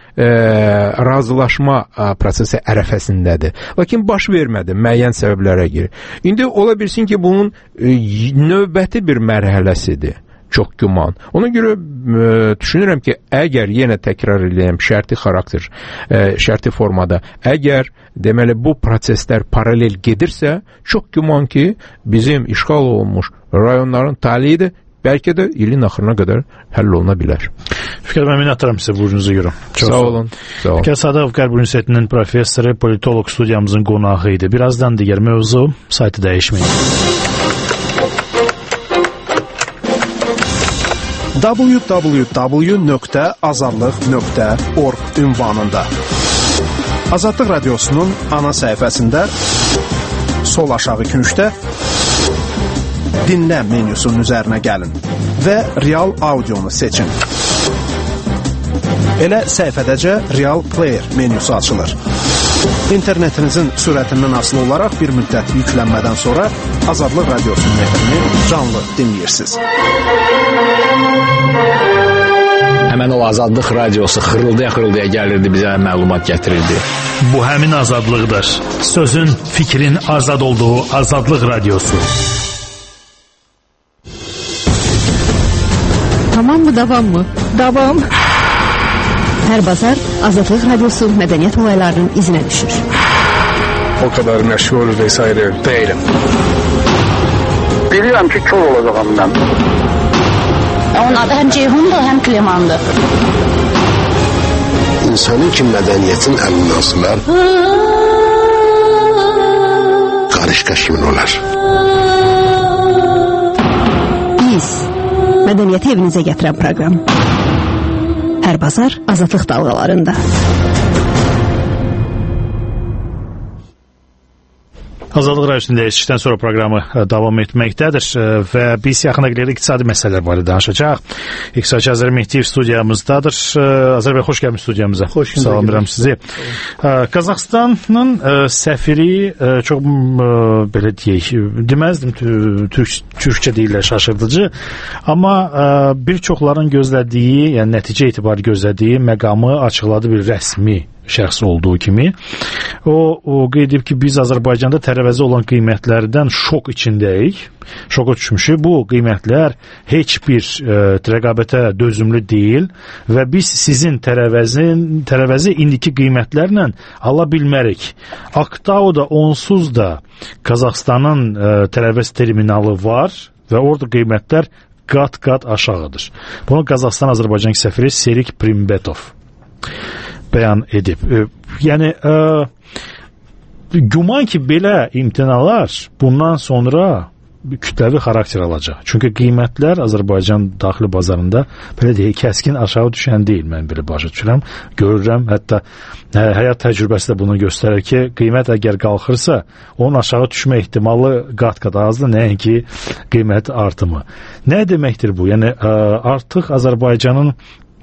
razılaşma prosesi ərəfəsindədir. Lakin baş vermədi müəyyən səbəblərə görə. İndi ola bilsin ki, bunun növbəti bir mərhələsidir. Çox güman. Ona görə düşünürəm ki, əgər yenə təkrar edəyəm şərti xarakter, şərti formada, əgər deməli bu proseslər paralel gedirsə, çox güman ki, bizim işğal olunmuş rayonların taleyi də bəlkə də ilin axırına qədər həll oluna bilər. Fikir mən minnətdaram sizə buyurunuza görə. Sağ olun. Fikir Sadıq Qərb Universitetinin professoru, politolog studiyamızın qonağı idi. Birazdan digər mövzu, saytı dəyişməyin. www.azadlıq.org ünvanında Azadlıq Radiosunun ana səhifəsində sol aşağı küncdə dinlə menyusunun üzərinə gəlin və real audionu seçin. Elə səhifədəcə Real Player menyusu açılır. İnternetinizin sürətindən asılı olaraq bir müddət yüklənmədən sonra Azadlıq Radiosunun efrini canlı dinləyirsiniz. Həmən o Azadlıq Radiosu xırıldaya gəlirdi, bizə məlumat gətirirdi. Bu həmin azadlıqdır. Sözün, fikrin azad olduğu Azadlıq Radiosu. Tamam mı, davam mı? Davam. Hər bazar Azadlıq Radiosu mədəniyyət olaylarının izinə düşür. O kadar məşğul vesaire değilim. Bilirəm ki, kör olacağım mən. Onun adı həm Ceyhundur, həm Klemandır. İnsanın ki, mədəniyyətin əlindən asılar, Narışqa kimin olar? Biz mədəniyyəti evinizə gətirən proqram. Hər bazar Azadlıq dalğalarında. Azadlıq Radiosu'nda eşitdən sonra proqramı davam etməkdədir və biz yaxına qədər iqtisadi məsələlər barədə danışacaq. İqtisadçı Azər Mehdiyev studiyamızdadır. Azər bəy, xoş gəlmiş studiyamıza. Xoş gəlmiş. Salamlayıram sizi. Qazaxıstanın səfiri çox belə deyək, deməzdim türkçə deyirlər, şaşırdıcı, amma bir çoxların gözlədiyi, yəni nəticə etibarı gözlədiyi məqamı açıqladı bir rəsmi şəxs olduğu kimi. O qeyd edib ki, biz Azərbaycanda tərəvəzi olan qiymətlərdən şok içindəyik. Şoka düşmüşük. Bu qiymətlər heç bir rəqabətə dözümlü deyil və biz sizin tərəvəzi indiki qiymətlərlə ala bilmərik. Aktauda onsuz da Qazaxıstanın tərəvəz terminalı var və orada qiymətlər qat-qat aşağıdır. Bunu Qazaxıstan Azərbaycan səfiri Serik Primbetov bəyan edib. Yəni güman ki, belə imtinalar bundan sonra kütləvi xarakter alacaq. Çünki qiymətlər Azərbaycan daxili bazarında belə deyək, kəskin aşağı düşən deyil, mən belə başa düşürəm. Görürəm, hətta həyat təcrübəsi də bunu göstərir ki, qiymət əgər qalxırsa, onun aşağı düşmə ehtimalı qat-qat azdır, nəinki qiymət artımı. Nə deməkdir bu? Yəni artıq Azərbaycanın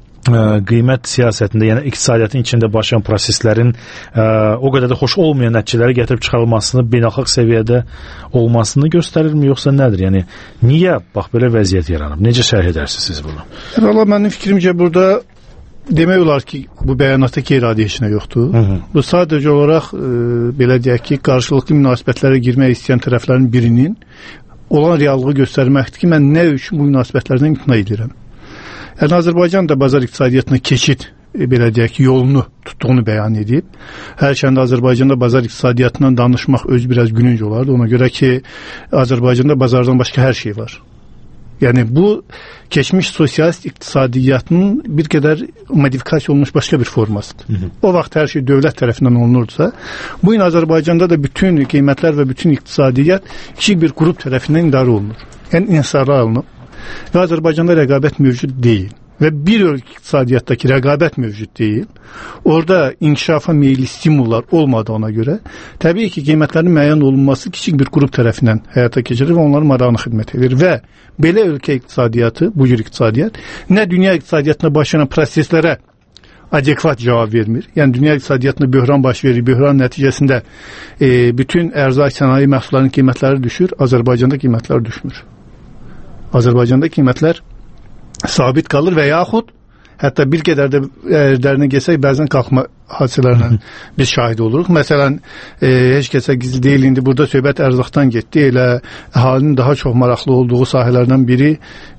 qiymət siyasətində, yəni iqtisadiyyatın içində başlayan proseslərin o qədər də xoş olmayan nəticələri gətirib çıxarılmasını, beynəlxalq səviyyədə olmasını göstərirmi, yoxsa nədir? Yəni niyə bax belə vəziyyət yaranıb? Necə şərh edərsiniz siz bunu? Valla mənim fikrimcə burada demək olar ki, bu bəyanatda qeyri-adi heç nə yoxdur. Bu sadəcə olaraq belə deyək ki, qarşılıqlı münasibətlərə girmək istəyən tərəflərin birinin olan reallığı göstərməkdir ki, mən nə üçün bu münasibətlərdən imtina edirəm. Yəni Azərbaycan da bazar iqtisadiyyatına keçid belə deyək ki, yolunu tutduğunu bəyan edib. Hərçəndə Azərbaycanda bazar iqtisadiyyatından danışmaq öz biraz gülünc olardı. Ona görə ki, Azərbaycanda bazardan başqa hər şey var. Yəni bu keçmiş sosialist iqtisadiyyatının bir qədər modifikasiya olmuş başqa bir formasıdır. O vaxt hər şey dövlət tərəfindən olunursa, bu gün Azərbaycanda da bütün qiymətlər və bütün iqtisadiyyat kiçik bir qrup tərəfindən idarə olunur. Yəni inhisara alınıb və Azərbaycanda rəqabət mövcud deyil və bir ölkə iqtisadiyyatdakı rəqabət mövcud deyil. Orada inkişafa meyilli stimullar olmadığına görə təbii ki, qiymətlərin müəyyən olunması kiçik bir qrup tərəfindən həyata keçirilir və onların marağına xidmət edir və belə ölkə iqtisadiyyatı, bu cür iqtisadiyyat nə dünya iqtisadiyyatına başlanan proseslərə adekvat cavab vermir. Yəni dünya iqtisadiyyatında böhran baş verir. Böhran nəticəsində bütün ərzaq sənaye məhsullarının qiymətləri düşür, Azərbaycanda qiymətlər düşmür. Azərbaycanda qiymətlər sabit qalır və yaxud hətta bir qədər də dərinə gəlsək bəzən qalxma hadisələrlə biz şahid oluruq. Məsələn, heç kəsə gizli deyil, indi burada söhbət ərzaqdan getdi. Elə əhalinin daha çox maraqlı olduğu sahələrdən biri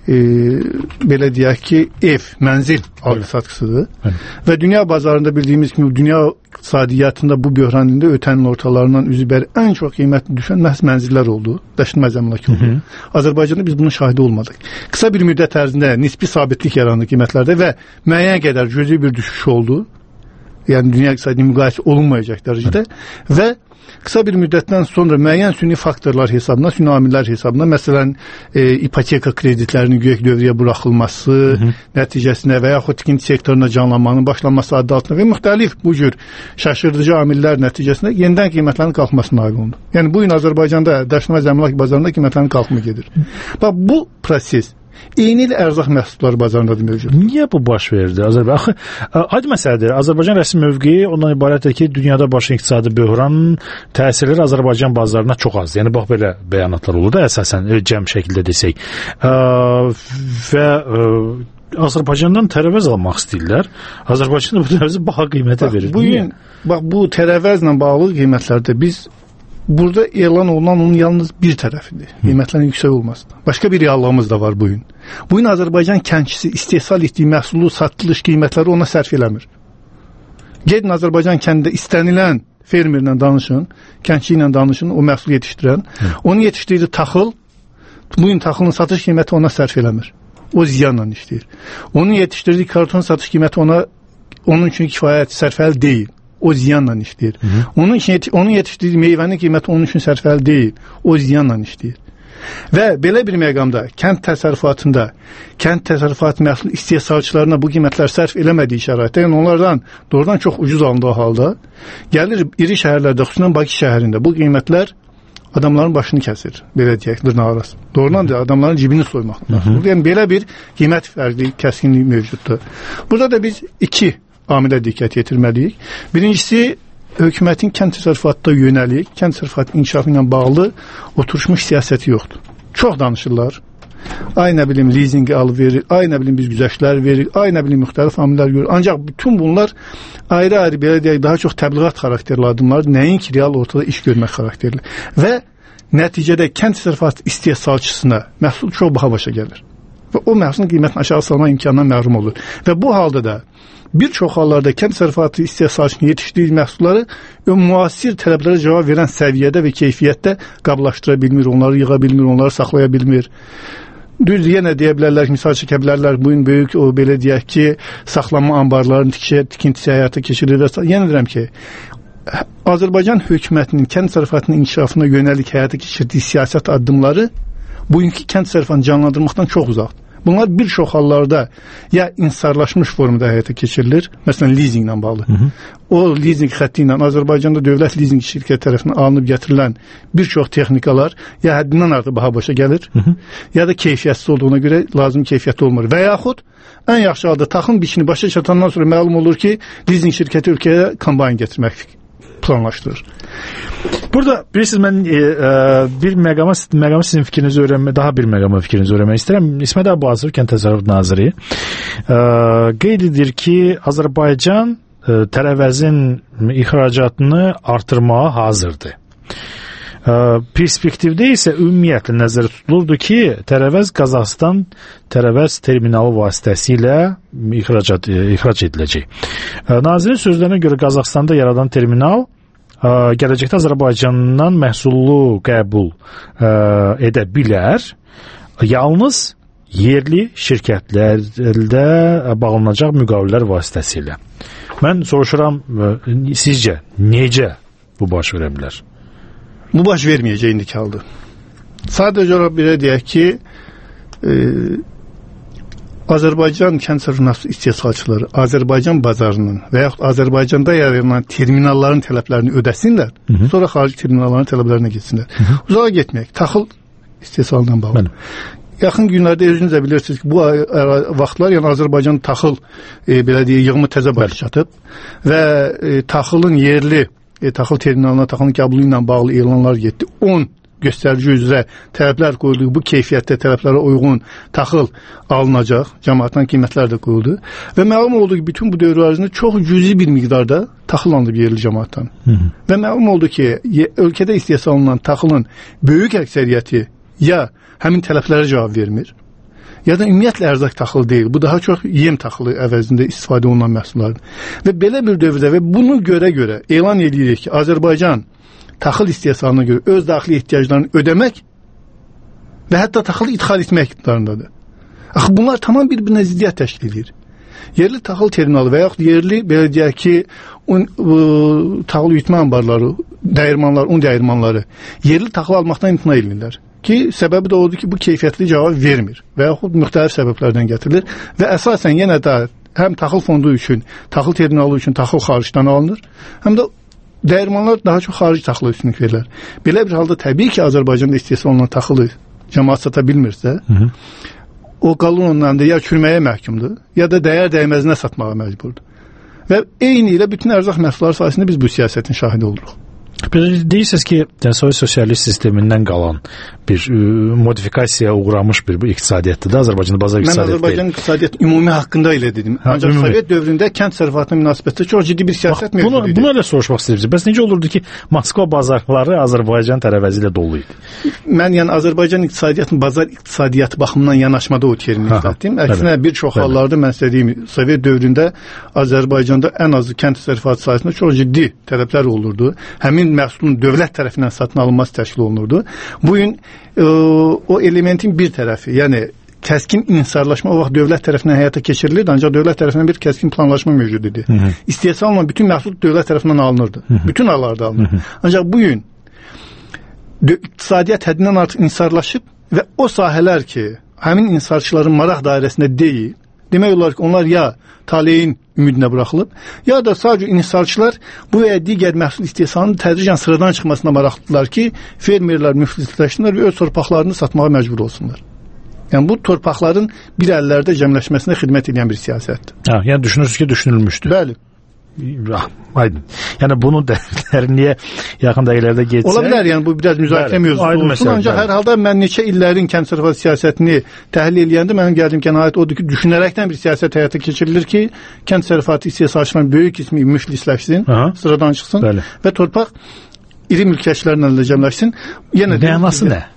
belə deyək ki, ev, mənzil alqı-satqısıdır. Və dünya bazarında bildiyimiz kimi dünya iqtisadiyyatında bu böhran ilində ötən il ortalarından üzübəri ən çox qiymətli düşən məhz mənzillər oldu, daşınmaz əmlak oldu. Azərbaycanda biz bunun şahidi olmadıq. Qısa bir müddət ərzində nisbi sabitlik yarandı qiymətlərdə və müəyyən qədər cüzi bir düşüş oldu. Yəni dünya iqtisadi müqayisə olunmayacaq dərəcədə və qısa bir müddətdən sonra müəyyən süni faktorlar hesabına, süni amillər hesabına, məsələn, ipoteka kreditlərinin güya dövrəyə buraxılması nəticəsində və yaxud tikinti sektoruna canlanmanın başlanması adı altında və müxtəlif bu cür şaşırdıcı amillər nəticəsində yenidən qiymətlərin qalxmasına nail olundu. Yəni bu gün Azərbaycanda daşınmaz əmlak bazarında qiymətlərin qalxımı gedir. Bax bu proses eyni il ərzaq məhsulları bazarında da mövcud. Niyə bu baş verdi? Axı aydın məsələdir. Azərbaycan rəsmi mövqeyi ondan ibarətdir ki, dünyada baş iqtisadi böhranın təsirləri Azərbaycan bazarına çox azdır. Yəni bax belə bəyanatlar olur da əsasən cəm şəkildə desək. Və Azərbaycandan tərəvəz almaq istəyirlər. Azərbaycan bu tərəvəzi baha qiymətə verir. Bax bu tərəvəzlə bağlı qiymətlərdə biz burada elan olunan onun yalnız bir tərəfidir. Qiymətlərin yüksək olması. Başqa bir reallığımız da var bugün. Bugün Azərbaycan kəndçisi istehsal etdiyi məhsulu satılış qiymətləri ona sərf eləmir. Gedin Azərbaycan kəndində istənilən fermerlə danışın, kəndçi ilə danışın, o məhsul yetişdirən. Onun yetişdirdiyi taxıl, bugün taxılın satış qiyməti ona sərf eləmir. O ziyanla işləyir. Onun yetişdirdiyi karton satış qiyməti onun üçün kifayət sərfəli deyil. o ziyanla işləyir. Onun yetişdirdiyi meyvənin qiyməti onun üçün sərfəli deyil, o ziyanla işləyir. Və belə bir məqamda kənd təsərrüfatında, kənd təsərrüfatı məhsul istehsalçılarına bu qiymətlər sərf eləmədiyi şəraitdə, yəni onlardan doğrudan çox ucuz alındığı halda gəlir iri şəhərlərdə, xüsusən Bakı şəhərində bu qiymətlər adamların başını kəsir, belə deyək, dırnağı arası. Doğrudan da adamların cibini soymaqdır. Yəni belə bir qiymət fərqli, kəskinliyi mövcuddur. Burada da biz iki amilə diqqət yetirməliyik. Birincisi, hökumətin kənd təsərrüfatına yönəlik, kənd təsərrüfatı inkişafı ilə bağlı oturmuş siyasəti yoxdur. Çox danışırlar. Ay nə bilim lizinqi alıb verir, ay nə bilim biz güzəştlər verir, ay nə bilim müxtəlif amillər görür. Ancaq bütün bunlar ayrı-ayrı belə deyək daha çox təbliğat xarakterli addımlar, nəinki real ortada iş görmək xarakterli. Və nəticədə kənd təsərrüfatı istehsalçısına məhsul çox baha başa gəlir. Və o məhsulun qiymətini aşağı salma imkanından məhrum olur. Və bu halda da bir çox hallarda kənd təsərrüfatı istehsalçının yetişdirdiyi məhsulları müasir tələblərə cavab verən səviyyədə və keyfiyyətdə qablaşdıra bilmir, onları yığa bilmir, onları saxlaya bilmir. Düz yenə deyə bilərlər, misal çəkə bilərlər, bugün böyük o belə deyək ki, saxlanma anbarlarının tikintisi həyata keçirilir. Yenə deyirəm ki, Azərbaycan hökumətinin kənd təsərrüfatının inkişafına yönəlik həyata keçirdiyi siyasət addımları bugünkü kənd təsərrüfatını canlandırmaqdan çox uzaqdır. Bunlar bir çox hallarda ya insarlaşmış formada həyata keçirilir, məsələn lizinqlə bağlı. O lizinq xətti ilə Azərbaycanda dövlət lizinq şirkəti tərəfindən alınıb gətirilən bir çox texnikalar ya həddindən artıq baha başa gəlir, ya da keyfiyyətsiz olduğuna görə lazım keyfiyyətli olmur. Və yaxud ən yaxşı halda taxım biçini başa çatandan sonra məlum olur ki, lizinq şirkəti ölkəyə kombayn gətirmək planlaşdırır. Burada bilirsiniz mən bir məqama sizin fikrinizi öyrənmək, daha bir məqama fikrinizi öyrənmək istəyirəm. İsmət Əbuazov, Kənd Təsərrüfatı naziri qeyd edir ki, Azərbaycan tərəvəzin ixracatını artırmağa hazırdır. Perspektivdə isə ümumiyyətlə nəzərdə tutulurdu ki, tərəvəz Qazaxıstan tərəvəz terminalı vasitəsilə ixrac ediləcək. Nazirin sözlərinə görə Qazaxıstanda yaradan terminal gələcəkdə Azərbaycandan məhsullu qəbul edə bilər. Yalnız yerli şirkətlərdə bağlanacaq müqavilələr vasitəsilə. Mən soruşuram, sizcə necə bu baş verə bilər? Bu baş verməyəcək indiki halda. Sadəcə olaraq belə deyək ki, Azərbaycan kənd təsərrüfatı istehsalçıları Azərbaycan bazarının və yaxud Azərbaycanda yaranan terminalların tələblərini ödəsinlər, sonra xarici terminalların tələblərinə getsinlər. Uzağa getməyək, taxıl istehsalından bağlı. Yaxın günlərdə özünüz də bilirsiniz ki, bu vaxtlar yəni Azərbaycan taxıl belə deyək yığımı təzə başa çatıb və taxılın yerli taxıl terminalına taxılın qəbulu ilə bağlı elanlar getdi. 10 göstərici üzrə tələblər qoyuldu. Bu keyfiyyətdə tələblərə uyğun taxıl alınacaq. Cəmaatdan qiymətlər də qoyuldu. Və məlum oldu ki, bütün bu dövr ərzində çox cüzi bir miqdarda taxıl alınıb yerli cəmaatdan. Və məlum oldu ki, ölkədə istehsal olunan taxılın böyük əksəriyyəti ya həmin tələblərə cavab vermir, ya da ümumiyyətlə ərzaq taxılı deyil. Bu daha çox yem taxılı əvəzində istifadə olunan məhsullardır. Və belə bir dövrdə və bunu görə elan edirik ki, Azərbaycan taxıl istehsalına görə öz daxili ehtiyaclarını ödəmək və hətta taxılı idxal etmək iqtidarındadır. Axı bunlar tamam bir-birinə ziddiyyət təşkil edir. Yerli taxıl terminalı və yaxud yerli belə deyək ki, taxıl üyütmə anbarları, dəyirmanlar, un dəyirmanları yerli taxıl almaqdan imtina edirlər. Ki, səbəbi də odur ki, bu keyfiyyətli cavab vermir və yaxud müxtəlif səbəblərdən gətirilir və əsasən yenə də həm taxıl fondu üçün, taxıl terminalı üçün taxıl xaricdən alınır, həm də dəyirmanlar daha çox xarici taxıla üstünlük verirlər. Belə bir halda təbii ki, Azərbaycanda istehsal olunan taxılı cəmaat sata bilmirsə, o qalın ondan da ya çürüməyə məhkumdur, ya da dəyər dəyməzinə satmağa məcburdur. Və eyni ilə bütün ərzaq məhsulları sayəsində biz bu siyasətin şahidi oluruq. Deyirsiniz ki, Sovet sosialist sistemindən qalan bir modifikasiyaya uğramış bir bu iqtisadiyyatdır da, Azərbaycanda bazar iqtisadiyyatı deyil. Mən Azərbaycan iqtisadiyyatı ümumi haqqında ilə dedim. Ancaq Sovet dövründə kənd təsərrüfatına münasibətdə çox ciddi bir siyasət mövcud idi. Bunu elə soruşmaq istəyirəm. Bəs necə olurdu ki, Moskva bazarları Azərbaycan tərəvəzi ilə dolu idi? Mən yəni Azərbaycan iqtisadiyyatının bazar iqtisadiyyatı baxımından yanaşmada o termini işlətdim. Əksinə bir çox hallarda mən istədiyim Sovet dövründə Azərbaycanda ən azı kənd təsərrüfatı sahəsində çox ciddi tələblər olurdu. Həmin məhsulun dövlət tərəfindən satın alınması təşkil olunurdu. Bu gün o elementin bir tərəfi, yəni kəskin inhisarlaşma o vaxt dövlət tərəfindən həyata keçirilirdi, ancaq dövlət tərəfindən bir kəskin planlaşma mövcud idi. İstehsalla bütün məhsul dövlət tərəfindən alınırdı. Bütün hallarda alınırdı. Ancaq bu gün iqtisadiyyat həddindən artıq inhisarlaşıb və o sahələr ki, həmin inhisarçıların maraq dairəsində deyil, demək olar ki, onlar ya taleyin ümidinə buraxılıb, ya da sadəcə inhisarçılar bu və ya digər məhsul istehsalının tədricən sıradan çıxmasına maraqlıdırlar ki, fermerlər müflisləşsinlər və öz torpaqlarını satmağa məcbur olsunlar. Yəni bu torpaqların bir əllərdə cəmləşməsinə xidmət edən bir siyasətdir. Yəni düşünürsünüz ki, düşünülmüşdü. Bəli. Aydın. Yəni bunun dərinliyə yaxın dəqiqələrdə geçsə... Ola bilər, yəni bu biraz müzakirə mövzusu olsun, ancaq hər halda mən neçə illərin kənd təsərrüfatı siyasətini təhlil edəndə mənim gəldiyim qənaət odur ki, düşünərəkdən bir siyasət həyata keçirilir ki, kənd təsərrüfatı istehsalçılarının böyük qismi müflisləşsin, sıradan çıxsın və torpaq iri mülkiyyətçilərin əlində cəmləşsin. Mənası nə?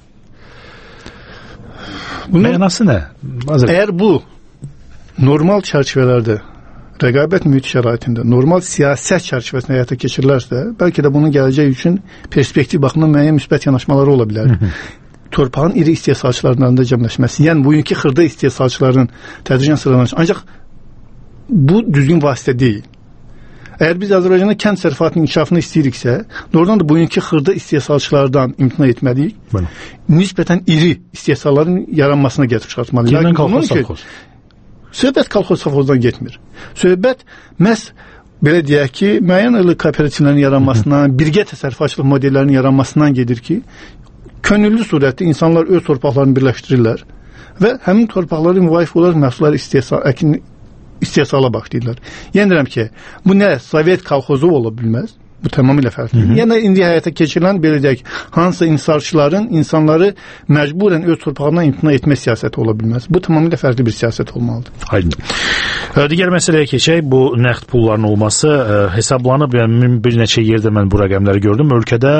Mənası nə? Əgər bu normal çərçivələrdə, rəqabət mühit şəraitində, normal siyasət çərçivəsində həyata keçirilərsə, bəlkə də bunun gələcək üçün perspektiv baxımından müəyyən müsbət yanaşmaları ola bilər. Torpağın iri istehsalçıların əlində cəmləşməsi, yəni bugünkü xırda istehsalçıların tədricən sıralanması. Ancaq bu düzgün vasitə deyil. Əgər biz Azərbaycanda kənd təsərrüfatının inkişafını istəyiriksə, doğrudan da bugünkü xırda istehsalçılardan imtina etməliyik. Nisbətən iri istehsalların yaranmasına gətirib çıxartmalıyıq. Kimdən kolxoz savxoz? Söhbət kolxoz savxozdan getmir. Söhbət məhz belə deyək ki, müəyyən ırlı kooperativlərin yaranmasından, birgə təsərrüfatçılıq modellərinin yaranmasından gedir ki, könüllü surətdə insanlar öz torpaqlarını birləşdirirlər və həmin torpaqları müvafiq olaraq məhsulları istehsala başlayırlar. Yəni deyirəm ki, bu nə Sovet kolxozu ola bilməz, bu tamamilə fərqlidir. Yəni indi həyata keçirilən belə deyək, hansısa inhisarçıların insanları məcburən öz torpağından imtina etmə siyasəti ola bilməz. Bu tamamilə fərqli bir siyasət olmalıdır. Aydın. Digər məsələyə keçək, bu nəqd pulların olması hesablanıb, yəni bir neçə yerdə mən bu rəqəmləri gördüm. Ölkədə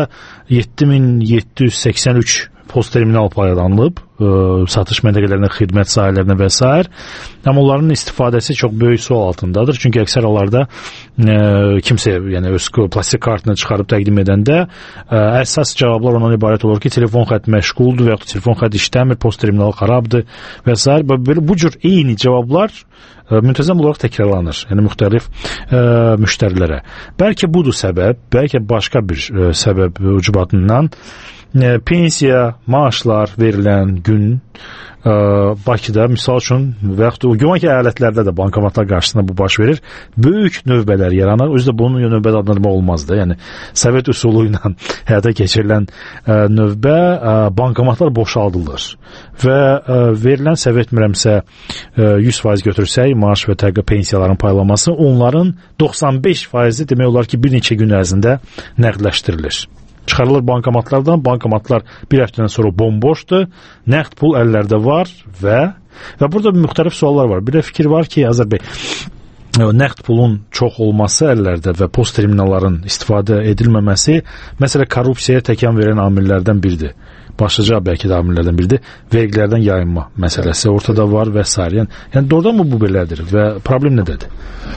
7783 postterminal paylanılıb, satış məntəqələrində, xidmət sahələrində və s. Amma onların istifadəsi çox böyük sual altındadır. Çünki əksər hallarda kimsə yəni öz plastik kartını çıxarıb təqdim edəndə əsas cavablar ondan ibarət olur ki, telefon xətt məşğuldur və ya telefon xətt işləmir, postterminal xarabdır və s. Bu cür eyni cavablar müntəzəm olaraq təkrarlanır. Yəni müxtəlif müştərilərə. Bəlkə budur səbəb, bəlkə başqa bir səbəb ucbatından pensiya, maaşlar verilən gün Bakıda, misal üçün, və yaxud güman ki, əyalətlərdə də bankomatlar qarşısında bu baş verir. Böyük növbələr yaranır. Özü də bunun növbədə adlandırma olmazdı. Yəni, Sovet üsulu ilə həyata keçirilən növbə bankomatlar boşaldılır. Və verilən, səhv etmirəmsə, 100% götürsək, maaş və təqə pensiyaların paylanması, onların 95% demək olar ki, bir neçə gün ərzində nəqdləşdirilir. Çıxarılır bankomatlardan, bankomatlar bir həftədən sonra bomboşdur, nəqd pul əllərdə var və burada müxtəlif suallar var. Bir də fikir var ki, Azər bəy, nəqd pulun çox olması əllərdə və post terminalların istifadə edilməməsi, məsələ korrupsiyaya təkan verən amillərdən biridir. Başlıca bəlkə də amillərdən biridir. Vergilərdən yayınma məsələsi ortada var və s. Yəni doğrudan mı bu belədir və problem nədədir?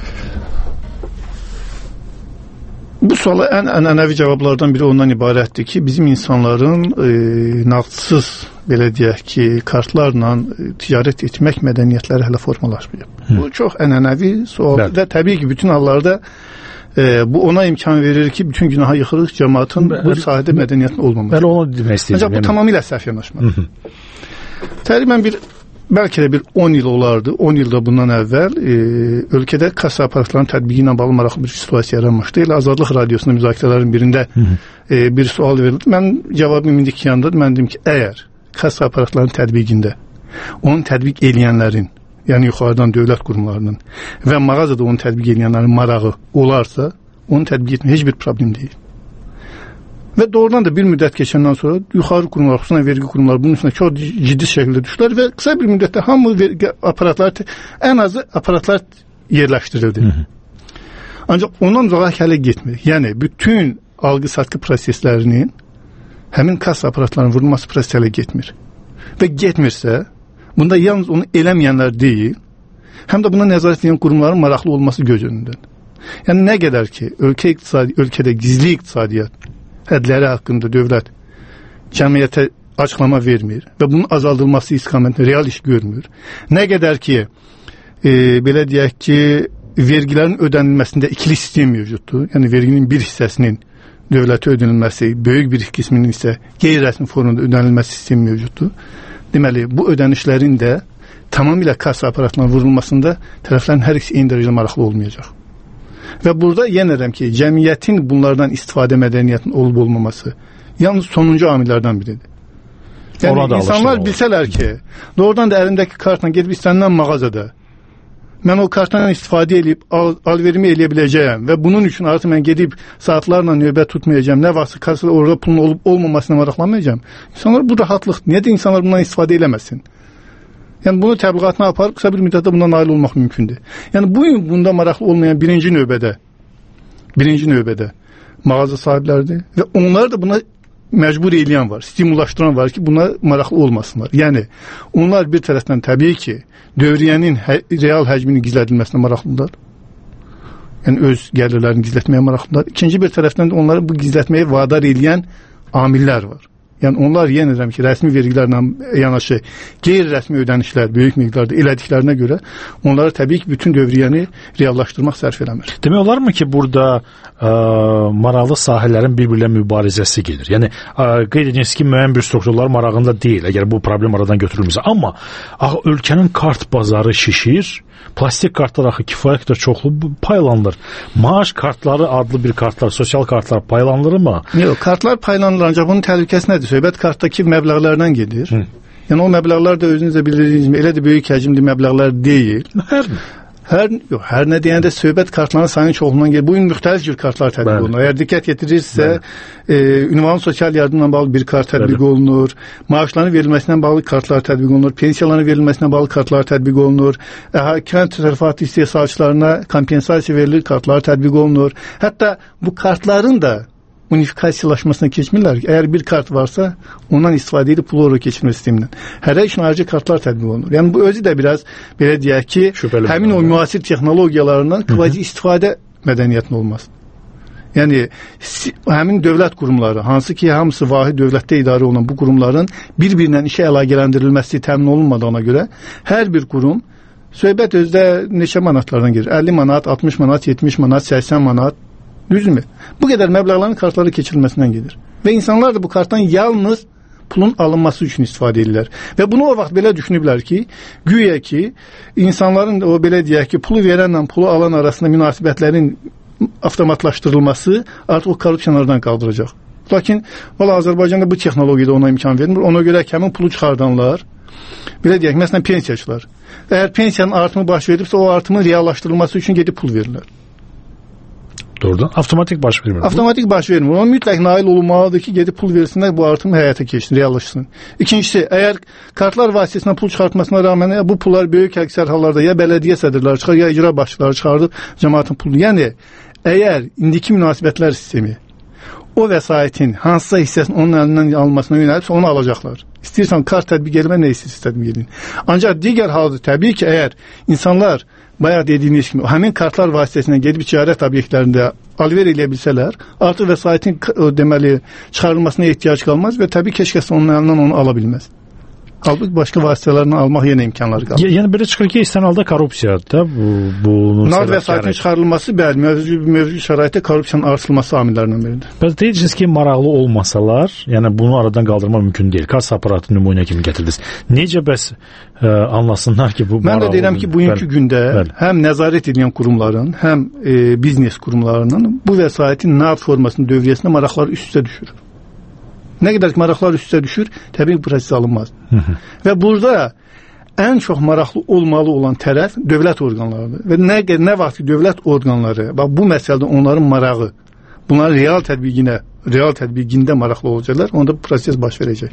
Bu suala ən ənənəvi cavablardan biri ondan ibarətdir ki, bizim insanların nağdsız, belə deyək ki, kartlarla ticarət etmək mədəniyyətləri hələ formalaşmayıb. Bu çox ənənəvi sualdır və təbii ki, bütün hallarda bu ona imkan verir ki, bütün günaha yıxılıq cəmaatın bu sahədə mədəniyyətin olmaması. Bəli, onu demək istəyirəm. Ancaq bu tamamilə səhv yanaşmadır. Təqribən bəlkə də bir 10 il olardı. 10 ildə bundan əvvəl ölkədə kassa aparatlarının tətbiqi ilə bağlı maraqlı bir situasiya yaranmışdı. Elə Azadlıq Radiosunda müzakirələrin birində bir sual verildi. Mən cavabım indiki yandadır. Mən dedim ki, əgər kassa aparatlarının tətbiqində onun tətbiq eləyənlərin, yəni yuxarıdan dövlət qurumlarının və mağazada onun tətbiq eləyənlərin marağı olarsa, onu tətbiq etmək heç bir problem deyil. Və doğrudan da bir müddət keçəndən sonra yuxarı qurumlar, xüsusən vergi qurumları bunun üstünə çox ciddi şəkildə düşdülər və qısa bir müddətdə hamı vergi aparatları, ən azı aparatlar yerləşdirildi. Ancaq ondan uzağa hələ getmir. Yəni, bütün alqı-satqı proseslərinin həmin kassa aparatlarının vurulması prosesi hələ getmir. Və getmirsə, bunda yalnız onu eləməyənlər deyil, həm də buna nəzarət edən qurumların maraqlı olması göz önündən. Yəni, nə qədər ki, ölkədə gizli iqtisadiyyat hədləri haqqında dövlət cəmiyyətə açıqlama vermir və bunun azaldılması istiqamətində real iş görmür. Nə qədər ki, belə deyək ki, vergilərin ödənilməsində ikili sistem mövcuddur. Yəni, verginin bir hissəsinin dövlətə ödənilməsi, böyük bir qisminin isə qeyri-rəsmi formada ödənilməsi sistemi mövcuddur. Deməli, bu ödənişlərin də tamamilə kassa aparatına vurulmasında tərəflərin hər ikisi eyni dərəcədə maraqlı olmayacaq. Və burada yenə deyirəm ki, cəmiyyətin bunlardan istifadə mədəniyyətinin olub-olmaması yalnız sonuncu amillərdən biridir. Yəni, insanlar bilsələr ki, doğrudan da əlindəki kartla gedib istənilən mağazada mən o kartdan istifadə edib alverimi eləyə biləcəyəm və bunun üçün artıq mən gedib saatlarla növbət tutmayacağım, nə vaxtsa kassada orada pulun olub-olmamasına maraqlanmayacağım. İnsanlar bu rahatlıq, niyə də insanlar bundan istifadə eləməsin? Yəni, bunu təbliğatına aparıb qısa bir müddətdə bundan nail olmaq mümkündür. Yəni, bunda maraqlı olmayan birinci növbədə mağaza sahibləridir və onlar da buna məcbur eləyən var, stimullaşdıran var ki, buna maraqlı olmasınlar. Yəni, onlar bir tərəfdən təbii ki, dövriyyənin real həcminin gizlədilməsinə maraqlıdırlar. Yəni, öz gəlirlərini gizlətməyə maraqlıdırlar. İkinci bir tərəfdən də onları bu gizlətməyə vadar eləyən amillər var. Yəni, onlar yenə deyirəm ki, rəsmi vergilərlə yanaşı qeyri-rəsmi ödənişlər böyük miqdarda elədiklərinə görə onlara təbii ki, bütün dövriyyəni reallaşdırmaq sərf eləmir. Demək olarmı ki, burada maraqlı sahələrin bir-birlə mübarizəsi gedir? Yəni, qeyd ediniz ki, müəyyən bir strukturlar marağında deyil, əgər bu problem aradan götürülmürsə. Amma ölkənin kart bazarı şişir, plastik kartlar axı kifayət qədər çoxlu paylanılır. Maaş kartları adlı bir kartlar, sosial kartlar paylanılır mı? Yox, kartlar paylanılır, ancaq bunun təhlükəsi nədir? Söhbət kartdakı məbləğlərdən gedir. Yəni, o məbləğlər də özünüzə bilirsiniz, elə də böyük həcmli məbləğlər deyil. Hər nə deyəndə söhbət kartların sayının çoxluğundan gedir. Bugün müxtəlif cür kartlar tətbiq olunur. Əgər diqqət yetirirsə, ünvanlı sosial yardımla bağlı bir kart tətbiq olunur, maaşların verilməsindən bağlı kartlar tətbiq olunur, pensiyaların verilməsindən bağlı kartlar tətbiq olunur, kənd təsərrüfatı istehsalçılarına kompensasiya verilir, kartlar tətbiq olunur. Hətta bu kartların da unifikasiyalaşmasına keçmirlər ki, əgər bir kart varsa, ondan istifadə edib pulu oraya keçirmə sistemindən. Hər üçün ayrıca kartlar tətbiq olunur. Yəni, bu özü də biraz, belə deyək ki, həmin o müasir texnologiyalarından kvazi istifadə mədəniyyətin olması. Yəni, həmin dövlət qurumları, hansı ki, hamısı vahid dövlətdə idarə olunan bu qurumların bir-birindən işə əlaqələndirilməsi təmin olunmadığına görə, hər bir qurum söhbət özdə neçə manatlardan gedir? 50 manat, 60 manat, 70 manat, 80 manat, düzdürmü? Bu qədər məbləğlərin kartları keçirilməsindən gedir. Və insanlar da bu kartdan yalnız pulun alınması üçün istifadə edirlər. Və bunu o vaxt belə düşünüblər ki, güya ki, insanların o belə deyək ki, pulu verənlə pulu alan arasında münasibətlərin avtomatlaşdırılması artıq o korrupsiyalardan qaldıracaq. Lakin, Azərbaycanda bu texnologiyada ona imkan vermir. Ona görə həmin pulu çıxardanlar, belə deyək, məsələn, pensiyaçılar. Əgər pensiyanın artımı baş verirsə, o artımın reallaşdırılması üçün gedib pul verirlər. Doğrudan. Avtomatik baş vermir. Avtomatik baş vermir. Ona mütləq nail olunmalıdır ki, gedib pul versinlər, bu artım həyata keçsin, reallaşsın. İkincisi, əgər kartlar vasitəsilə pul çıxartmasına rağmen bu pullar böyük əksər hallarda ya bələdiyyə sədrləri çıxar, ya icra başçıları çıxardıb cəmaatın pulunu. Yəni, əgər indiki münasibətlər sistemi o vəsaitin hansısa hissəsinin onun əlindən alınmasına yönəlibsə, onu alacaqlar. İstəyirsən kart tətbiq edilmə, nə istəyirsən tətbiq edin. Ancaq digər halda təbii ki, əgər insanlar bayaq dediyimiz kimi həmin kartlar vasitəsilə gedib ticarət obyektlərində alver eləyə bilsələr, artıq vəsaitin deməli çıxarılmasına ehtiyac qalmaz və təbii ki, heç kəs onun əlindən onu ala bilməz. Halbuki başqa vasitələrlə almaq yenə imkanları qalır. Yəni belə çıxır ki, istənilən halda korrupsiyadır da bunun nağd vəsaitin çıxarılması bəli, mövcud şəraitdə korrupsiyanın artırılması amillərindən biridir. Bəs deyirsiniz ki, maraqlı olmasalar, yəni bunu aradan qaldırmaq mümkün deyil. Kassa aparatı nümunə kimi gətirdiniz. Necə bəs anlasınlar ki, bu maraqlı? Mən də deyirəm ki, bugünkü gündə həm nəzarət edən qurumların, həm biznes qurumlarının bu vəsaitin nağd formasının dövriyyəsinə maraqları üst-üstə düşür. Nə qədər ki, maraqlar üstə düşür, təbii proses alınmaz. Və burada ən çox maraqlı olmalı olan tərəf dövlət orqanlarıdır. Və nə vaxt ki, dövlət orqanları, bu məsələdə onların marağı, bunların real tətbiqində maraqlı olacaqlar, onda bu proses baş verəcək.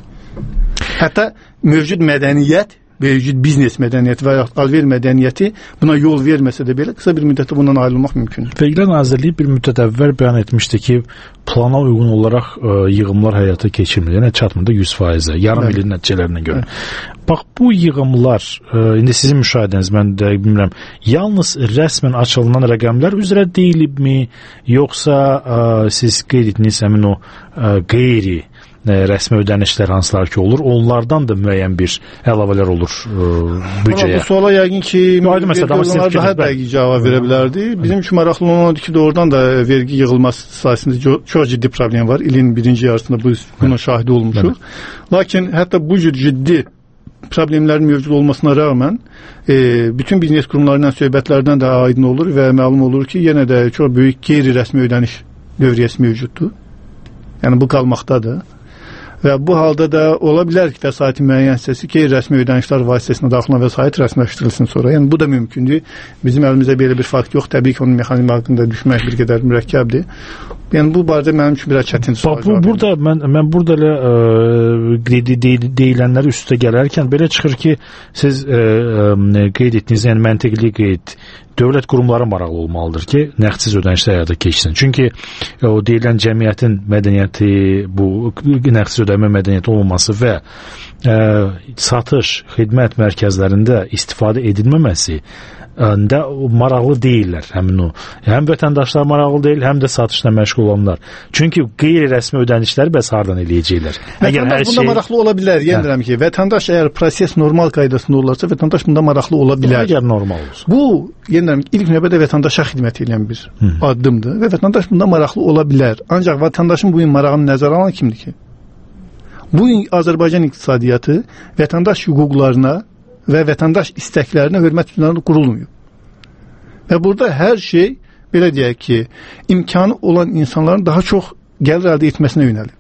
Hətta mövcud mədəniyyət, mövcud biznes mədəniyyəti və ya alver mədəniyyəti buna yol verməsə də belə qısa bir müddətdə bundan ayrılmaq mümkündür. Vergilər Nazirliyi bir müddət əvvəl bəyan etmişdi ki, plana uyğun olaraq yığımlar həyata keçirmir. Yəni çatmır da 100%, yarım ilin nəticələrinə görə. Bax, bu yığımlar, indi sizin müşahidəniz, mən də bilmirəm, yalnız rəsmən açılınan rəqəmlər üzrə deyilibmi, yoxsa siz qeyd etdiniz həmin o qeyri rəsmi ödənişlər hansılar ki olur, onlardan da müəyyən bir əlavələr olur büdcəyə. Bu suala yəqin ki, onlar daha dəqiq cavab verə bilərdi. Bizim üçün maraqlı olan odur ki, doğrudan da vergi yığılması sayəsində çox ciddi problem var. İlin birinci yarısında bunun şahidi olmuşuq. Lakin hətta bu cür ciddi problemlərin mövcud olmasına rağmen bütün biznes qurumlarından söhbətlərdən də aydın olur və məlum olur ki, yenə də çox böyük qeyri-rəsmi ödəniş dövriyyəsi mövcuddur. Yəni bu qalmaqdadır. Və bu halda da ola bilər ki, vəsaitin müəyyən hissəsi qeyri-rəsmi ödənişlər vasitəsilə daxil olan vəsait rəsmiləşdirilsin sonra. Yəni bu da mümkündür. Bizim əlimizdə belə bir fakt yox. Təbii ki, onun mexanizmi haqqında düşmək bir qədər mürəkkəbdir. Yəni bu barədə mənim üçün biraz çətin sual. Burada mən burada deyilənləri üstə gələrkən belə çıxır ki, siz qeyd etdiniz, yəni məntiqli qeyd, dövlət qurumları maraqlı olmalıdır ki, nəğdsiz ödənişlər həyata keçsin. Çünki o deyilən cəmiyyətin mədəniyyəti, bu nəğdsiz ödəmə mədəniyyəti olmaması və satış, xidmət mərkəzlərində istifadə edilməməsi də maraqlı deyirlər həmin o. Həm vətəndaşlar maraqlı deyil, həm də satışla məşğul olanlar. Çünki qeyri-rəsmi ödənişləri bəs hardan eləyəcəklər? Vətəndaş bunda maraqlı ola bilər. Yenirəm ki, vətəndaş əgər proses normal qaydasında olarsa, vətəndaş bunda maraqlı ola bilər. Əgər normal olsun. Bu, yenirəm ki, ilk növbədə vətəndaşa xidmət edən bir addımdır və vətəndaş bunda maraqlı ola bilər. Ancaq vətəndaşın bu gün marağını nəzərə alan kimdir ki? Bu gün Azərbaycan iqtisadiyyatı vətəndaş hüquqlarına və vətəndaş istəklərinə hörmət üstünlüyü qurulmuyor. Və burada hər şey, belə deyək ki, imkanı olan insanların daha çox gəlir əldə etməsinə yönəlir.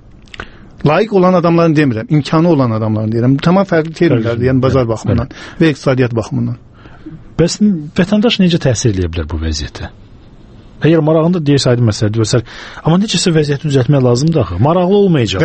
Layiq olan adamların demirəm, imkanı olan adamların deyirəm. Bu tamam fərqli terminlərdir, yəni bazar baxımından və iqtisadiyyat baxımından. Bəs vətəndaş necə təsir edə bilər bu vəziyyətə? Əgər marağında deyirsə aydın məsələdir və s. Amma necəsə vəziyyəti düzəltmək lazımdır axı. Maraqlı olmayacaq.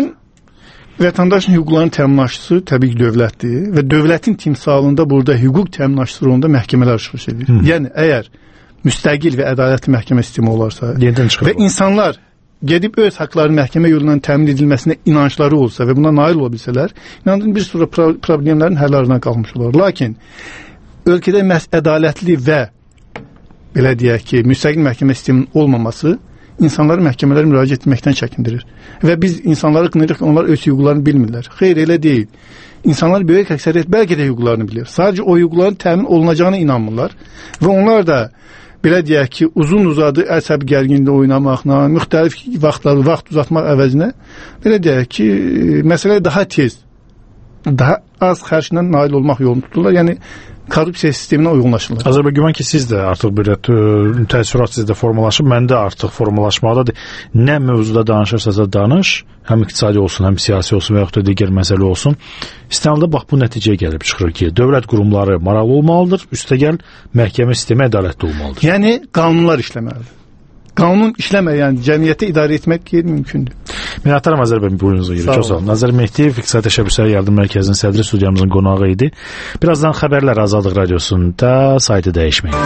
Vətəndaşın hüquqlarının təminatçısı təbii ki, dövlətdir və dövlətin timsalında burada hüquq təminatçısı rolunda məhkəmələr çıxış edir. Yəni, əgər müstəqil və ədalətli məhkəmə sistemi olarsa və insanlar gedib öz haqlarının məhkəmə yolundan təmin edilməsinə inançları olsa və buna nail ola bilsələr, inandığım bir sıra problemlərin həllarından qalmış olar. Lakin, ölkədə məhz ədalətli və belə deyək ki, müstəqil məhkəmə sisteminin olmaması insanları məhkəmələrə müraciət etməkdən çəkindirir. Və biz insanları qınayırıq ki, onlar öz hüquqlarını bilmirlər. Xeyr, elə deyil. İnsanlar böyük əksəriyyət bəlkə də hüquqlarını bilir. Sadəcə o hüquqların təmin olunacağına inanmırlar. Və onlar da, belə deyək ki, uzun-uzadı əsəb gərginliyi oynamaqla, müxtəlif vaxtları, vaxt uzatmaq əvəzinə, belə deyək ki, məsələ daha tez, daha az xərclə nail olmaq yolunu tuturlar. Yəni, korrupsiya sisteminə uyğunlaşırlar. Azərbaycan ki, siz də artıq belə təəssürat sizdə formalaşıb, məndə artıq formalaşmaqdadır. Nə mövzuda danışırsa danış, həm iqtisadi olsun, həm siyasi olsun və yaxud da digər məsələ olsun. İstanbulda bax bu nəticəyə gəlib çıxır ki, dövlət qurumları maraqlı olmalıdır, üstəgəl məhkəmə sistemi ədalətli olmalıdır. Yəni qanunlar işləməlidir. Qanun işləməyən cəmiyyəti idarə etmək qeyri-mümkündür. Minnətdaram Azərbaycan buyurunuza görə. Çox sağ olun. Nazir Mehdiyev İqtisadi Təşəbbüslər Yardım Mərkəzinin sədri studiyamızın qonağı idi. Birazdan xəbərlər Azadlıq Radiosunda, saytı dəyişməyin.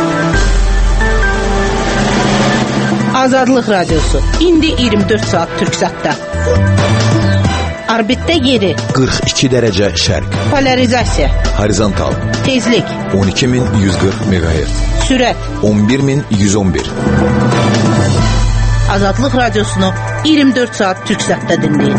Azadlıq Radiosu. İndi 24 saat Türksatda. Orbitdə yeri 42 dərəcə şərq. Polarizasiya. Horizontal. Tezlik 12140 MHz. Sürət 11111. Azadlıq Radiosunu 24 saat Türksatda dinləyin.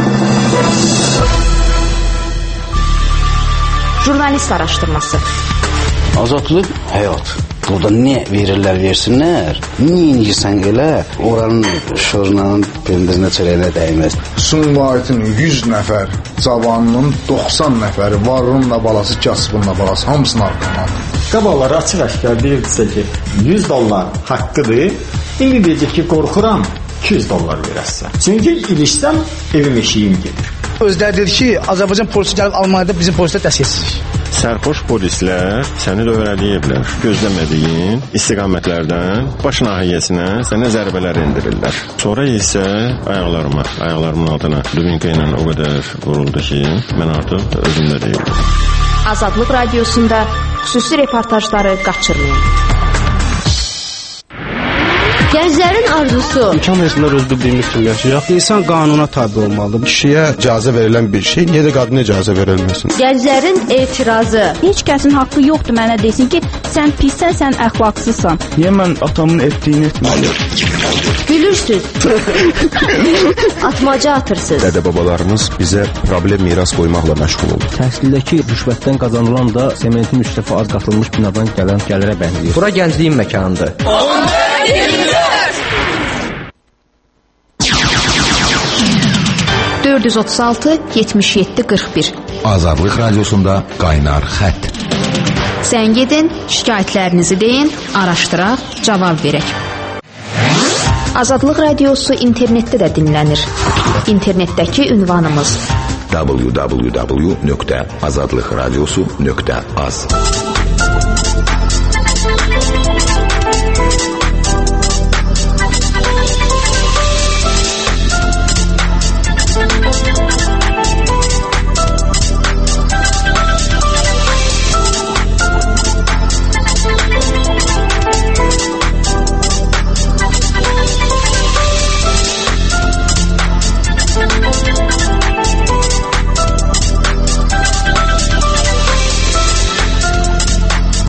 Jurnalist araşdırması. Azadlıq həyat. Burada ne verirlər versinlər, ne inirsən elə, oranın şırnanın pendirinə çörəyinə dəyməz. Sumqayıtın 100 nəfər cavanının 90 nəfəri varlığınla balası, kasbınla balası, hamısını arqadan. Qabaqları açıq-aşkar deyirdisə ki, $100 haqqıdır, indi deyəcək ki, qorxuram, $200 verəsən. Çünki ilişsəm, evim eşiyim gedir. Özləri dedi ki, Azərbaycan polisi gəlib Almaniyada bizim polislər dəstəksizlik. Sərxoş polislər səni dövrələyiblər. Gözləmədiyin istiqamətlərdən baş nahiyyəsinə sənə zərbələr endirirlər. Sonra isə ayaqlarımın altına dubinka ilə o qədər vuruldu ki, mən artıq özümdə deyildim. Azadlıq Radiosunda xüsusi reportajları qaçırmayın. Gənclərin arzusu. İmkan versinlər öz bildiyimiz kimi yaşayaq. İnsan qanuna tabi olmalıdır. Kişiyə icazə verilən bir şey, niyə də qadına icazə verilməsin? Gənclərin etirazı. Heç kəsin haqqı yoxdur mənə desin ki, sən pissən, sən əxlaqsızsan. Niyə mən atamın etdiyini etməliyim? Gülürsüz. Atmaca atırsınız. Dədə-babalarımız bizə problem miras qoymaqla məşğul oldu. Təhsildəki rüşvətdən qazanılan da sementin 3 dəfə az qatılmış binadan gələn gəlirə bənzəyir. Bura gəncliyin məkanıdır. 436-77-41 Azadlıq Radiosunda qaynar xətt. Zəng edin, şikayətlərinizi deyin, araşdıraq, cavab verək. Azadlıq Radiosu internetdə də dinlənir. İnternetdəki ünvanımız www.azadlıqradiosu.az